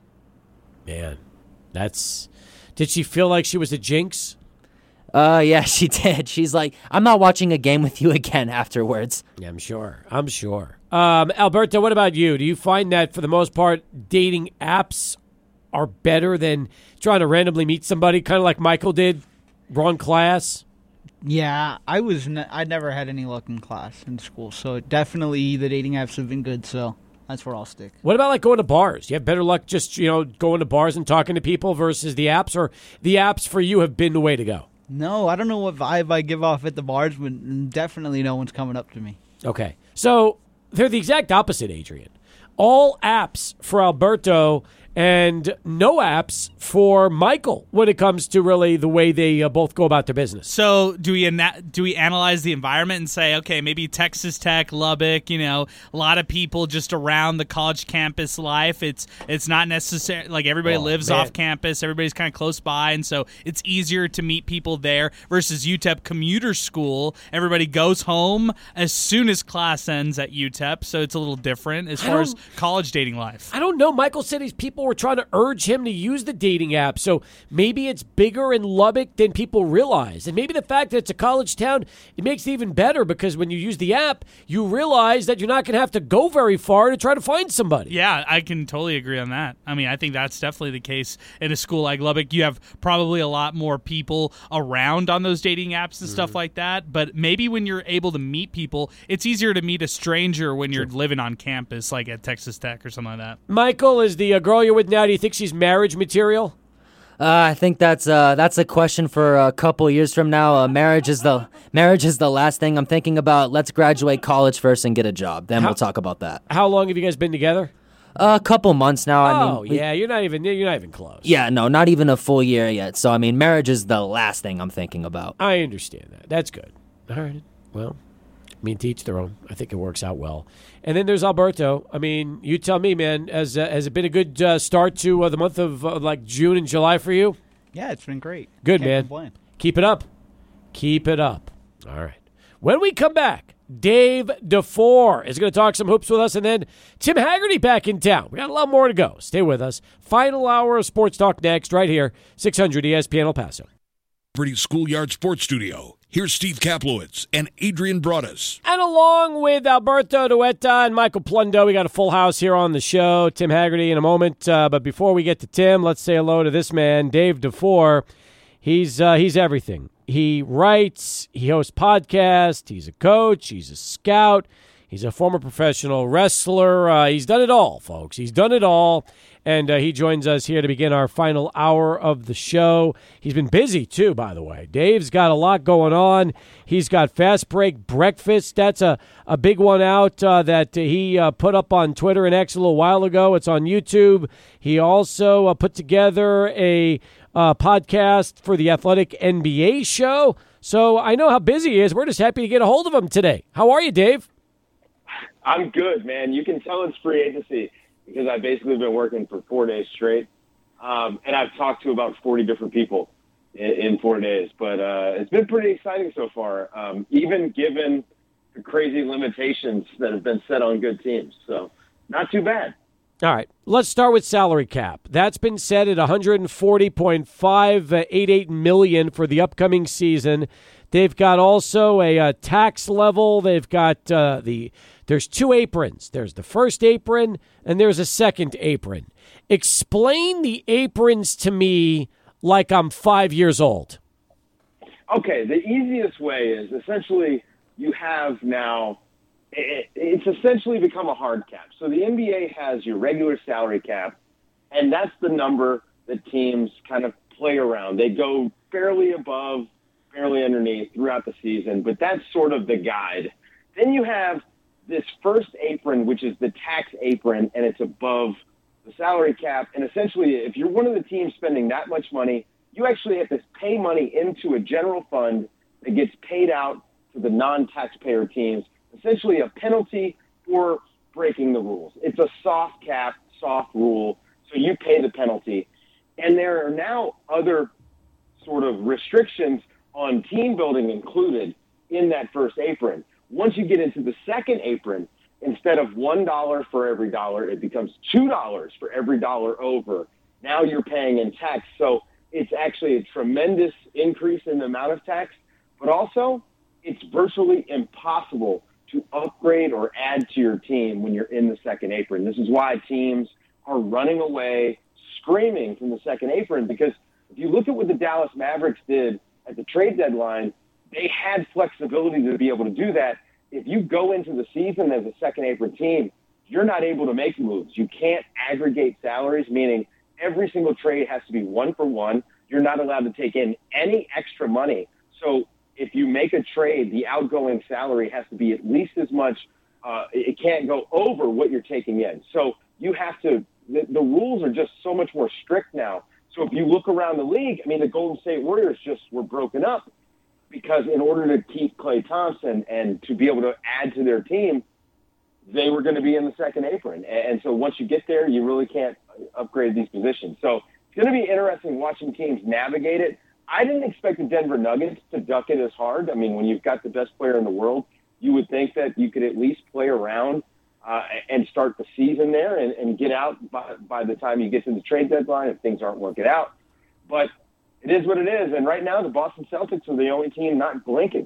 Man, that's... Did she feel like she was a jinx? Uh, yeah, she did. She's like, I'm not watching a game with you again afterwards. Yeah, I'm sure. I'm sure. Um, Alberto, what about you? Do you find that for the most part, dating apps are better than trying to randomly meet somebody, kind of like Michael did, wrong class? Yeah, I was. Ne- I never had any luck in class in school, so definitely the dating apps have been good. So that's where I'll stick. What about like going to bars? You have better luck just you know going to bars and talking to people versus the apps, or the apps for you have been the way to go? No, I don't know what vibe I give off at the bars, but definitely no one's coming up to me. Okay. So they're the exact opposite, Adrian. All apps for Alberto and no apps for Michael when it comes to really the way they uh, both go about their business. So do we ana- do we analyze the environment and say, okay, maybe Texas Tech, Lubbock, you know, a lot of people just around the college campus life. It's it's not necessary, like everybody oh, lives man. off campus, everybody's kind of close by, and so it's easier to meet people there versus U T E P commuter school. Everybody goes home as soon as class ends at U T E P, so it's a little different as far as college dating life. I don't know. Michael said these people people were trying to urge him to use the dating app. So maybe it's bigger in Lubbock than people realize. And maybe the fact that it's a college town, it makes it even better because when you use the app, you realize that you're not going to have to go very far to try to find somebody. Yeah, I can totally agree on that. I mean, I think that's definitely the case in a school like Lubbock. You have probably a lot more people around on those dating apps and mm-hmm. stuff like that. But maybe when you're able to meet people, it's easier to meet a stranger when you're sure. living on campus, like at Texas Tech or something like that. Michael, is the uh, girl you're with now, do you think she's marriage material? Uh, I think that's uh, that's a question for a couple years from now. Uh, marriage is the marriage is the last thing I'm thinking about. Let's graduate college first and get a job. Then how, we'll talk about that. How long have you guys been together? Uh, a couple months now. Oh, I mean, we, yeah, you're not even you're not even close. Yeah, no, not even a full year yet. So I mean, marriage is the last thing I'm thinking about. I understand that. That's good. All right. Well, I mean, to each their own. I think it works out well. And then there's Alberto. I mean, you tell me, man. Has uh, has it been a good uh, start to uh, the month of uh, like June and July for you? Yeah, it's been great. Good, Can't man. complain. Keep it up. Keep it up. All right. When we come back, Dave DeFore is going to talk some hoops with us, and then Tim Haggerty back in town. We got a lot more to go. Stay with us. Final hour of Sports Talk next, right here, six hundred E S P N El Paso. Pretty Schoolyard Sports Studio. Here's Steve Kaplowitz and Adrian Broadus. And along with Alberto Duetta and Michael Plundo, we got a full house here on the show. Tim Haggerty in a moment. Uh, but before we get to Tim, let's say hello to this man, Dave DeFore. He's, uh, he's everything. He writes, he hosts podcasts, he's a coach, he's a scout, he's a former professional wrestler. Uh, he's done it all, folks. He's done it all. And uh, he joins us here to begin our final hour of the show. He's been busy, too, by the way. Dave's got a lot going on. He's got Fast Break Breakfast. That's a, a big one out uh, that he uh, put up on Twitter and X a little while ago. It's on YouTube. He also uh, put together a uh, podcast for the Athletic N B A show. So I know how busy he is. We're just happy to get a hold of him today. How are you, Dave? I'm good, man. You can tell it's free agency, because I've basically been working for four days straight. Um, and I've talked to about forty different people in, in four days. But uh, it's been pretty exciting so far, um, even given the crazy limitations that have been set on good teams. So not too bad. All right. Let's start with salary cap. That's been set at one hundred forty point five eight eight million dollars for the upcoming season. They've got also a, a tax level. They've got uh, the there's two aprons. There's the first apron and there's a second apron. Explain the aprons to me like I'm five years old. Okay, the easiest way is essentially you have now it, it's essentially become a hard cap. So the N B A has your regular salary cap, and that's the number that teams kind of play around. They go fairly above, fairly underneath throughout the season, but that's sort of the guide. Then you have this first apron, which is the tax apron, and it's above the salary cap. And essentially, if you're one of the teams spending that much money, you actually have to pay money into a general fund that gets paid out to the non-taxpayer teams, essentially a penalty for breaking the rules. It's a soft cap, soft rule, so you pay the penalty. And there are now other sort of restrictions on team building included in that first apron. Once you get into the second apron, instead of one dollar for every dollar, it becomes two dollars for every dollar over. Now you're paying in tax. So it's actually a tremendous increase in the amount of tax, but also it's virtually impossible to upgrade or add to your team when you're in the second apron. This is why teams are running away, screaming from the second apron, because if you look at what the Dallas Mavericks did at the trade deadline, they had flexibility to be able to do that. If you go into the season as a second apron team, you're not able to make moves. You can't aggregate salaries, meaning every single trade has to be one for one. You're not allowed to take in any extra money. So if you make a trade, the outgoing salary has to be at least as much. Uh, it can't go over what you're taking in. So you have to, the, the rules are just so much more strict now. So if you look around the league, I mean, the Golden State Warriors just were broken up because in order to keep Klay Thompson and to be able to add to their team, they were going to be in the second apron. And so once you get there, you really can't upgrade these positions. So it's going to be interesting watching teams navigate it. I didn't expect the Denver Nuggets to duck it as hard. I mean, when you've got the best player in the world, you would think that you could at least play around uh, and start the season there and, and get out by, by the time you get to the trade deadline if things aren't working out. But it is what it is. And right now, the Boston Celtics are the only team not blinking.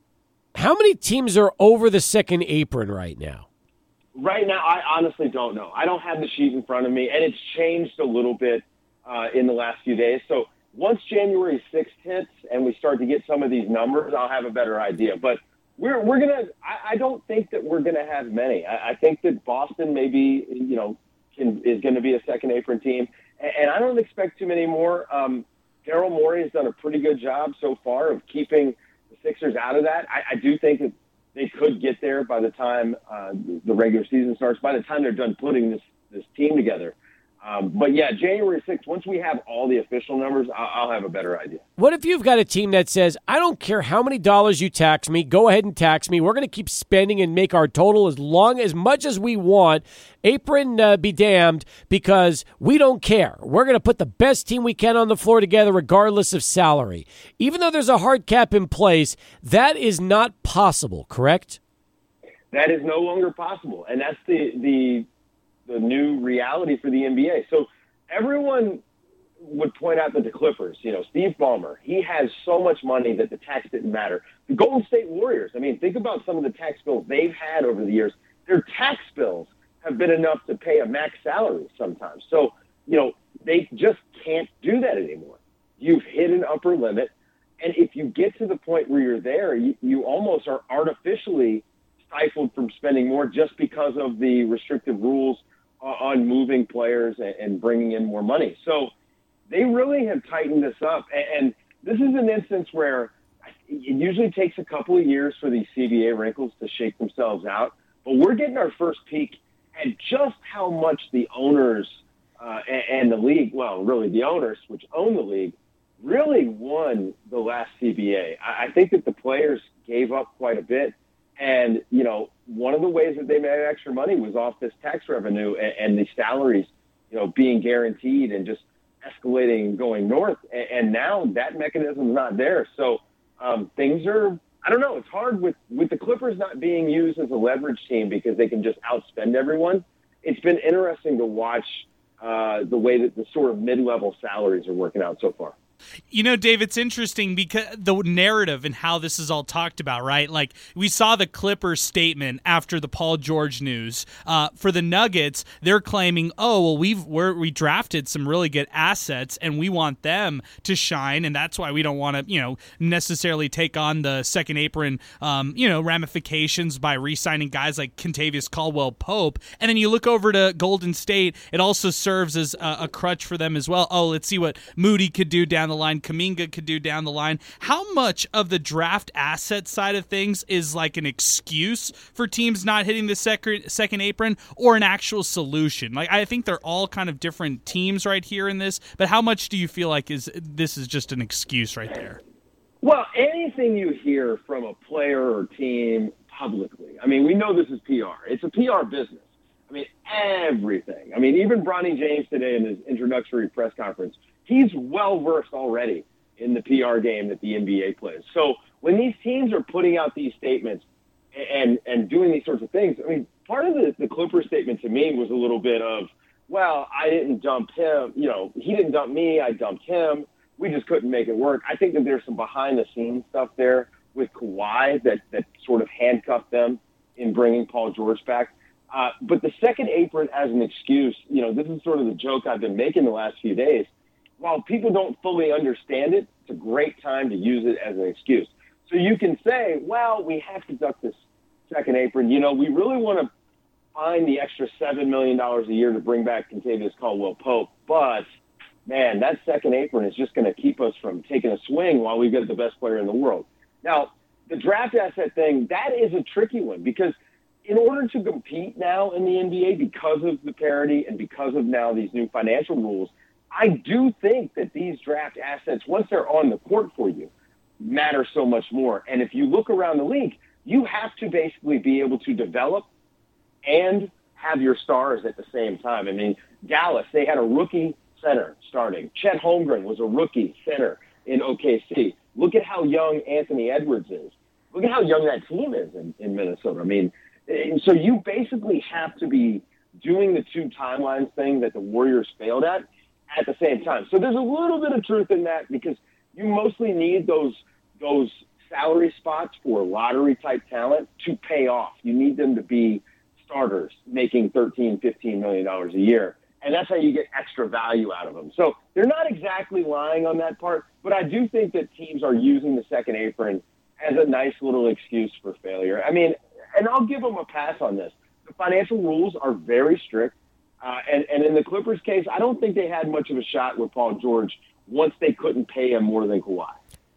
How many teams are over the second apron right now? Right now, I honestly don't know. I don't have the sheet in front of me, and it's changed a little bit uh, in the last few days. So once January sixth hits and we start to get some of these numbers, I'll have a better idea. But we're we're gonna. I, I don't think that we're gonna have many. I, I think that Boston maybe you know can, is going to be a second apron team, and, and I don't expect too many more. Um, Daryl Morey has done a pretty good job so far of keeping the Sixers out of that. I, I do think that they could get there by the time uh, the regular season starts, by the time they're done putting this, this team together. Um, but, yeah, January sixth, once we have all the official numbers, I'll, I'll have a better idea. What if you've got a team that says, I don't care how many dollars you tax me, go ahead and tax me. We're going to keep spending and make our total as long, as much as we want. Apron uh, be damned, because we don't care. We're going to put the best team we can on the floor together regardless of salary. Even though there's a hard cap in place, that is not possible, correct? That is no longer possible, and that's the the the new reality for the N B A. So everyone would point out that the Clippers, you know, Steve Ballmer, he has so much money that the tax didn't matter. The Golden State Warriors, I mean, think about some of the tax bills they've had over the years. Their tax bills have been enough to pay a max salary sometimes. So, you know, they just can't do that anymore. You've hit an upper limit, and if you get to the point where you're there, you, you almost are artificially stifled from spending more just because of the restrictive rules on moving players and bringing in more money. So they really have tightened this up. And this is an instance where it usually takes a couple of years for these C B A wrinkles to shake themselves out. But we're getting our first peek at just how much the owners uh, and the league, well, really the owners, which own the league, really won the last C B A. I think that the players gave up quite a bit. And, you know, one of the ways that they made extra money was off this tax revenue and, and the salaries, you know, being guaranteed and just escalating and going north. And, and now that mechanism is not there. So um, things are, I don't know, it's hard with, with the Clippers not being used as a leverage team because they can just outspend everyone. It's been interesting to watch uh, the way that the sort of mid-level salaries are working out so far. You know, Dave, it's interesting because the narrative and how this is all talked about, right? Like, we saw the Clippers statement after the Paul George news. Uh, for the Nuggets, they're claiming, oh, well, we've we're, we drafted some really good assets, and we want them to shine, and that's why we don't want to, you know, necessarily take on the second apron, um, you know, ramifications by re-signing guys like Kentavious Caldwell-Pope. And then you look over to Golden State, it also serves as a, a crutch for them as well. Oh, let's see what Moody could do down the line, Kuminga could do down the line. How much of the draft asset side of things is like an excuse for teams not hitting the second second apron, or an actual solution? Like, I think they're all kind of different teams right here in this, but how much do you feel like is this is just an excuse right there? Well, anything you hear from a player or team publicly, I mean, we know this is P R. It's a P R business. I mean, everything. I mean, even Bronny James today in his introductory press conference, he's well-versed already in the P R game that the N B A plays. So when these teams are putting out these statements and and doing these sorts of things, I mean, part of the, the Clippers statement to me was a little bit of, well, I didn't dump him. You know, he didn't dump me. I dumped him. We just couldn't make it work. I think that there's some behind-the-scenes stuff there with Kawhi that, that sort of handcuffed them in bringing Paul George back. Uh, but the second apron as an excuse, you know, this is sort of the joke I've been making the last few days. While people don't fully understand it, it's a great time to use it as an excuse. So you can say, well, we have to duck this second apron. You know, we really want to find the extra seven million dollars a year to bring back Kentavious Caldwell-Pope. But, man, that second apron is just going to keep us from taking a swing while we get the best player in the world. Now, the draft asset thing, that is a tricky one because in order to compete now in the N B A because of the parity and because of now these new financial rules, I do think that these draft assets, once they're on the court for you, matter so much more. And if you look around the league, you have to basically be able to develop and have your stars at the same time. I mean, Dallas, they had a rookie center starting. Chet Holmgren was a rookie center in O K C. Look at how young Anthony Edwards is. Look at how young that team is in, in Minnesota. I mean, And so you basically have to be doing the two timelines thing that the Warriors failed at at the same time. So there's a little bit of truth in that because you mostly need those those salary spots for lottery type talent to pay off. You need them to be starters making thirteen, fifteen million dollars a year. And that's how you get extra value out of them. So they're not exactly lying on that part, but I do think that teams are using the second apron as a nice little excuse for failure. I mean, and I'll give them a pass on this. The financial rules are very strict. Uh, and, and in the Clippers case, I don't think they had much of a shot with Paul George once they couldn't pay him more than Kawhi.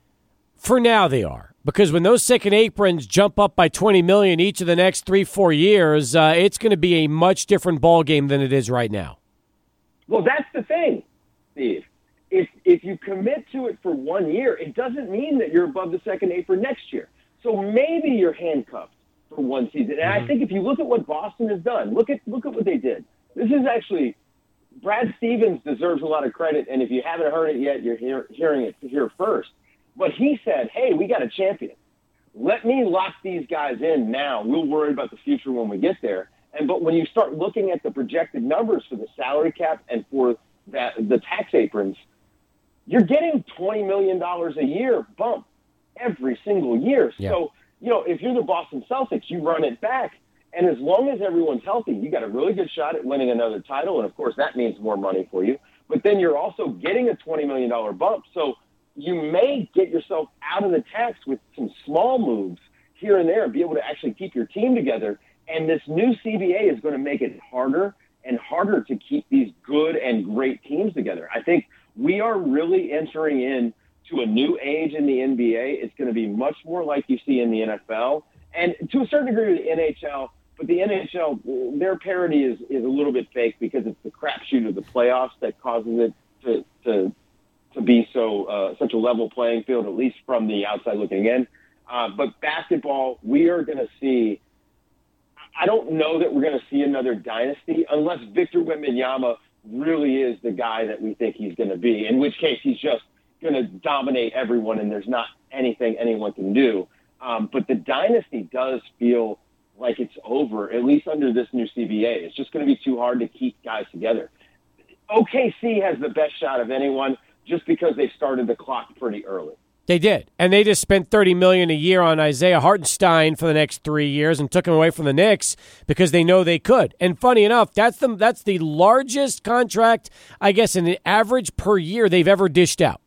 For now, they are. Because when those second aprons jump up by twenty million dollars each of the next three, four years, uh, it's going to be a much different ballgame than it is right now. Well, that's the thing, Steve. If if you commit to it for one year, it doesn't mean that you're above the second apron next year. So maybe you're handcuffed for one season. And mm-hmm. I think if you look at what Boston has done, look at look at what they did. This is actually Brad Stevens deserves a lot of credit, and if you haven't heard it yet, you're hear, hearing it here first. But he said, hey, we got a champion. Let me lock these guys in now. We'll worry about the future when we get there. And but when you start looking at the projected numbers for the salary cap and for that the tax aprons, you're getting twenty million dollars a year bump every single year. Yeah. So, you know, if you're the Boston Celtics, you run it back. And as long as everyone's healthy, you got a really good shot at winning another title. And, of course, that means more money for you. But then you're also getting a twenty million dollars bump. So you may get yourself out of the tax with some small moves here and there and be able to actually keep your team together. And this new C B A is going to make it harder and harder to keep these good and great teams together. I think we are really entering in to a new age in the N B A. It's going to be much more like you see in the N F L and to a certain degree the N H L. But the N H L, their parity is, is a little bit fake because it's the crapshoot of the playoffs that causes it to to, to be so uh, such a level playing field, at least from the outside looking in. Uh, but basketball, we are going to see. I don't know that we're going to see another dynasty unless Victor Wembanyama really is the guy that we think he's going to be, in which case he's just going to dominate everyone and there's not anything anyone can do. Um, but the dynasty does feel like it's over, at least under this new C B A. It's just going to be too hard to keep guys together. O K C has the best shot of anyone just because they started the clock pretty early. They did, and they just spent thirty million dollars a year on Isaiah Hartenstein for the next three years and took him away from the Knicks because they know they could. And funny enough, that's the that's the largest contract, I guess, in an average per year they've ever dished out.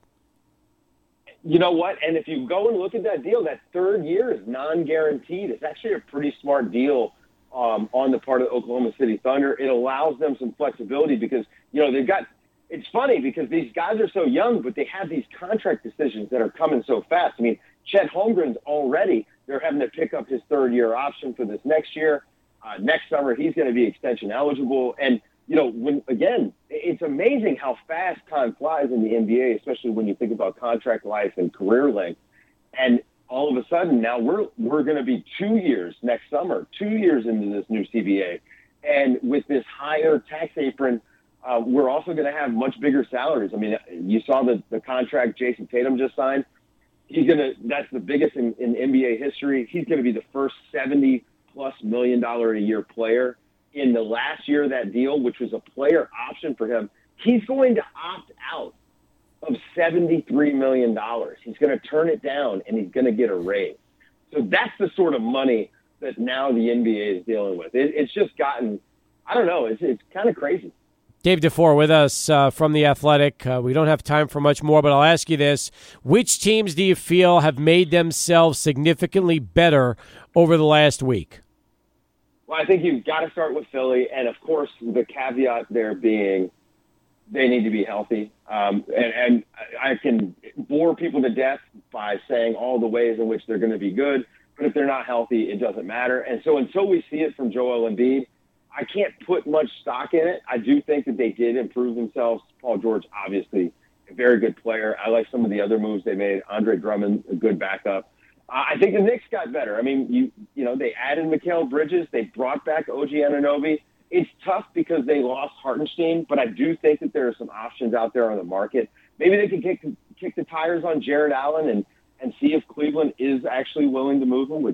You know what? And if you go and look at that deal, that third year is non-guaranteed. It's actually a pretty smart deal um, on the part of the Oklahoma City Thunder. It allows them some flexibility because, you know, they've got – it's funny because these guys are so young, but they have these contract decisions that are coming so fast. I mean, Chet Holmgren's already – they're having to pick up his third-year option for this next year. Uh, next summer, he's going to be extension eligible. And, you know, when again, it's amazing how fast time flies in the N B A, especially when you think about contract life and career length. And all of a sudden, now we're we're going to be two years next summer, two years into this new C B A, and with this higher tax apron, uh, we're also going to have much bigger salaries. I mean, you saw the the contract Jason Tatum just signed. He's going to that's the biggest in, in N B A history. He's going to be the first seventy plus million dollar a year player. In the last year of that deal, which was a player option for him, he's going to opt out of seventy-three million dollars. He's going to turn it down, and he's going to get a raise. So that's the sort of money that now the N B A is dealing with. It, it's just gotten, I don't know, it's, it's kind of crazy. Dave DeFore with us uh, from The Athletic. Uh, we don't have time for much more, but I'll ask you this. Which teams do you feel have made themselves significantly better over the last week? Well, I think you've got to start with Philly, and, of course, the caveat there being they need to be healthy. Um, and, and I can bore people to death by saying all the ways in which they're going to be good, but if they're not healthy, it doesn't matter. And so until we see it from Joel Embiid, I can't put much stock in it. I do think that they did improve themselves. Paul George, obviously, a very good player. I like some of the other moves they made. Andre Drummond, a good backup. I think the Knicks got better. I mean, you you know, they added Mikal Bridges. They brought back O G Anunoby. It's tough because they lost Hartenstein, but I do think that there are some options out there on the market. Maybe they can kick, kick the tires on Jared Allen and, and see if Cleveland is actually willing to move him, which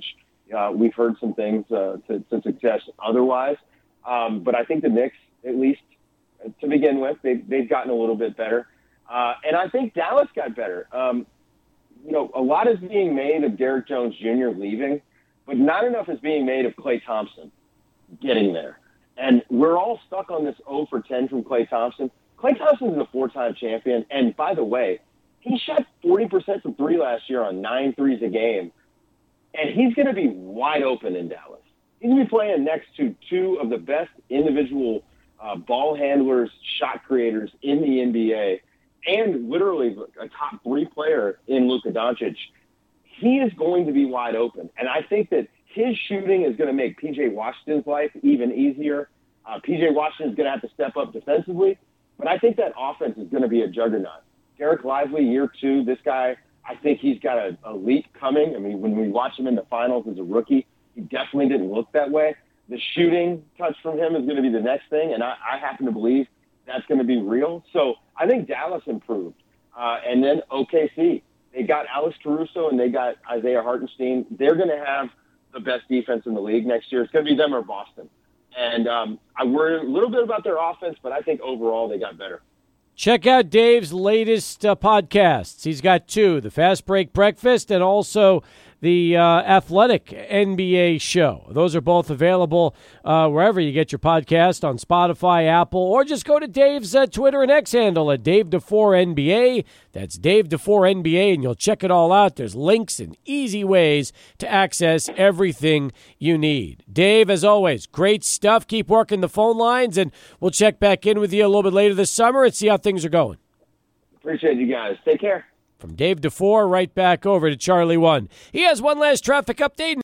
Uh, we've heard some things uh, to, to suggest otherwise. Um, but I think the Knicks, at least to begin with, they've, they've gotten a little bit better. Uh, and I think Dallas got better. Um, you know, a lot is being made of Derrick Jones Junior leaving, but not enough is being made of Klay Thompson getting there. And we're all stuck on this oh for ten from Klay Thompson. Klay Thompson is a four-time champion. And by the way, he shot forty percent from three last year on nine threes a game. And he's going to be wide open in Dallas. He's going to be playing next to two of the best individual uh, ball handlers, shot creators in the N B A, and literally a top three player in Luka Doncic. He is going to be wide open. And I think that his shooting is going to make P J Washington's life even easier. Uh, P J Washington is going to have to step up defensively, but I think that offense is going to be a juggernaut. Derek Lively, year two, this guy, I think he's got a, a leap coming. I mean, when we watch him in the finals as a rookie, he definitely didn't look that way. The shooting touch from him is going to be the next thing, and I, I happen to believe that's going to be real. So I think Dallas improved. Uh, and then O K C, they got Alex Caruso and they got Isaiah Hartenstein. They're going to have the best defense in the league next year. It's going to be them or Boston. And um, I worry a little bit about their offense, but I think overall they got better. Check out Dave's latest uh, podcasts. He's got two, the Fast Break Breakfast and also the uh, Athletic N B A Show. Those are both available uh, wherever you get your podcast, on Spotify, Apple, or just go to Dave's uh, Twitter and X handle at Dave DeFore N B A. That's Dave DeFore N B A, and you'll check it all out. There's links and easy ways to access everything you need. Dave, as always, great stuff. Keep working the phone lines, and we'll check back in with you a little bit later this summer and see how things are going. Appreciate you guys. Take care. From Dave DeFore, right back over to Charlie One. He has one last traffic update.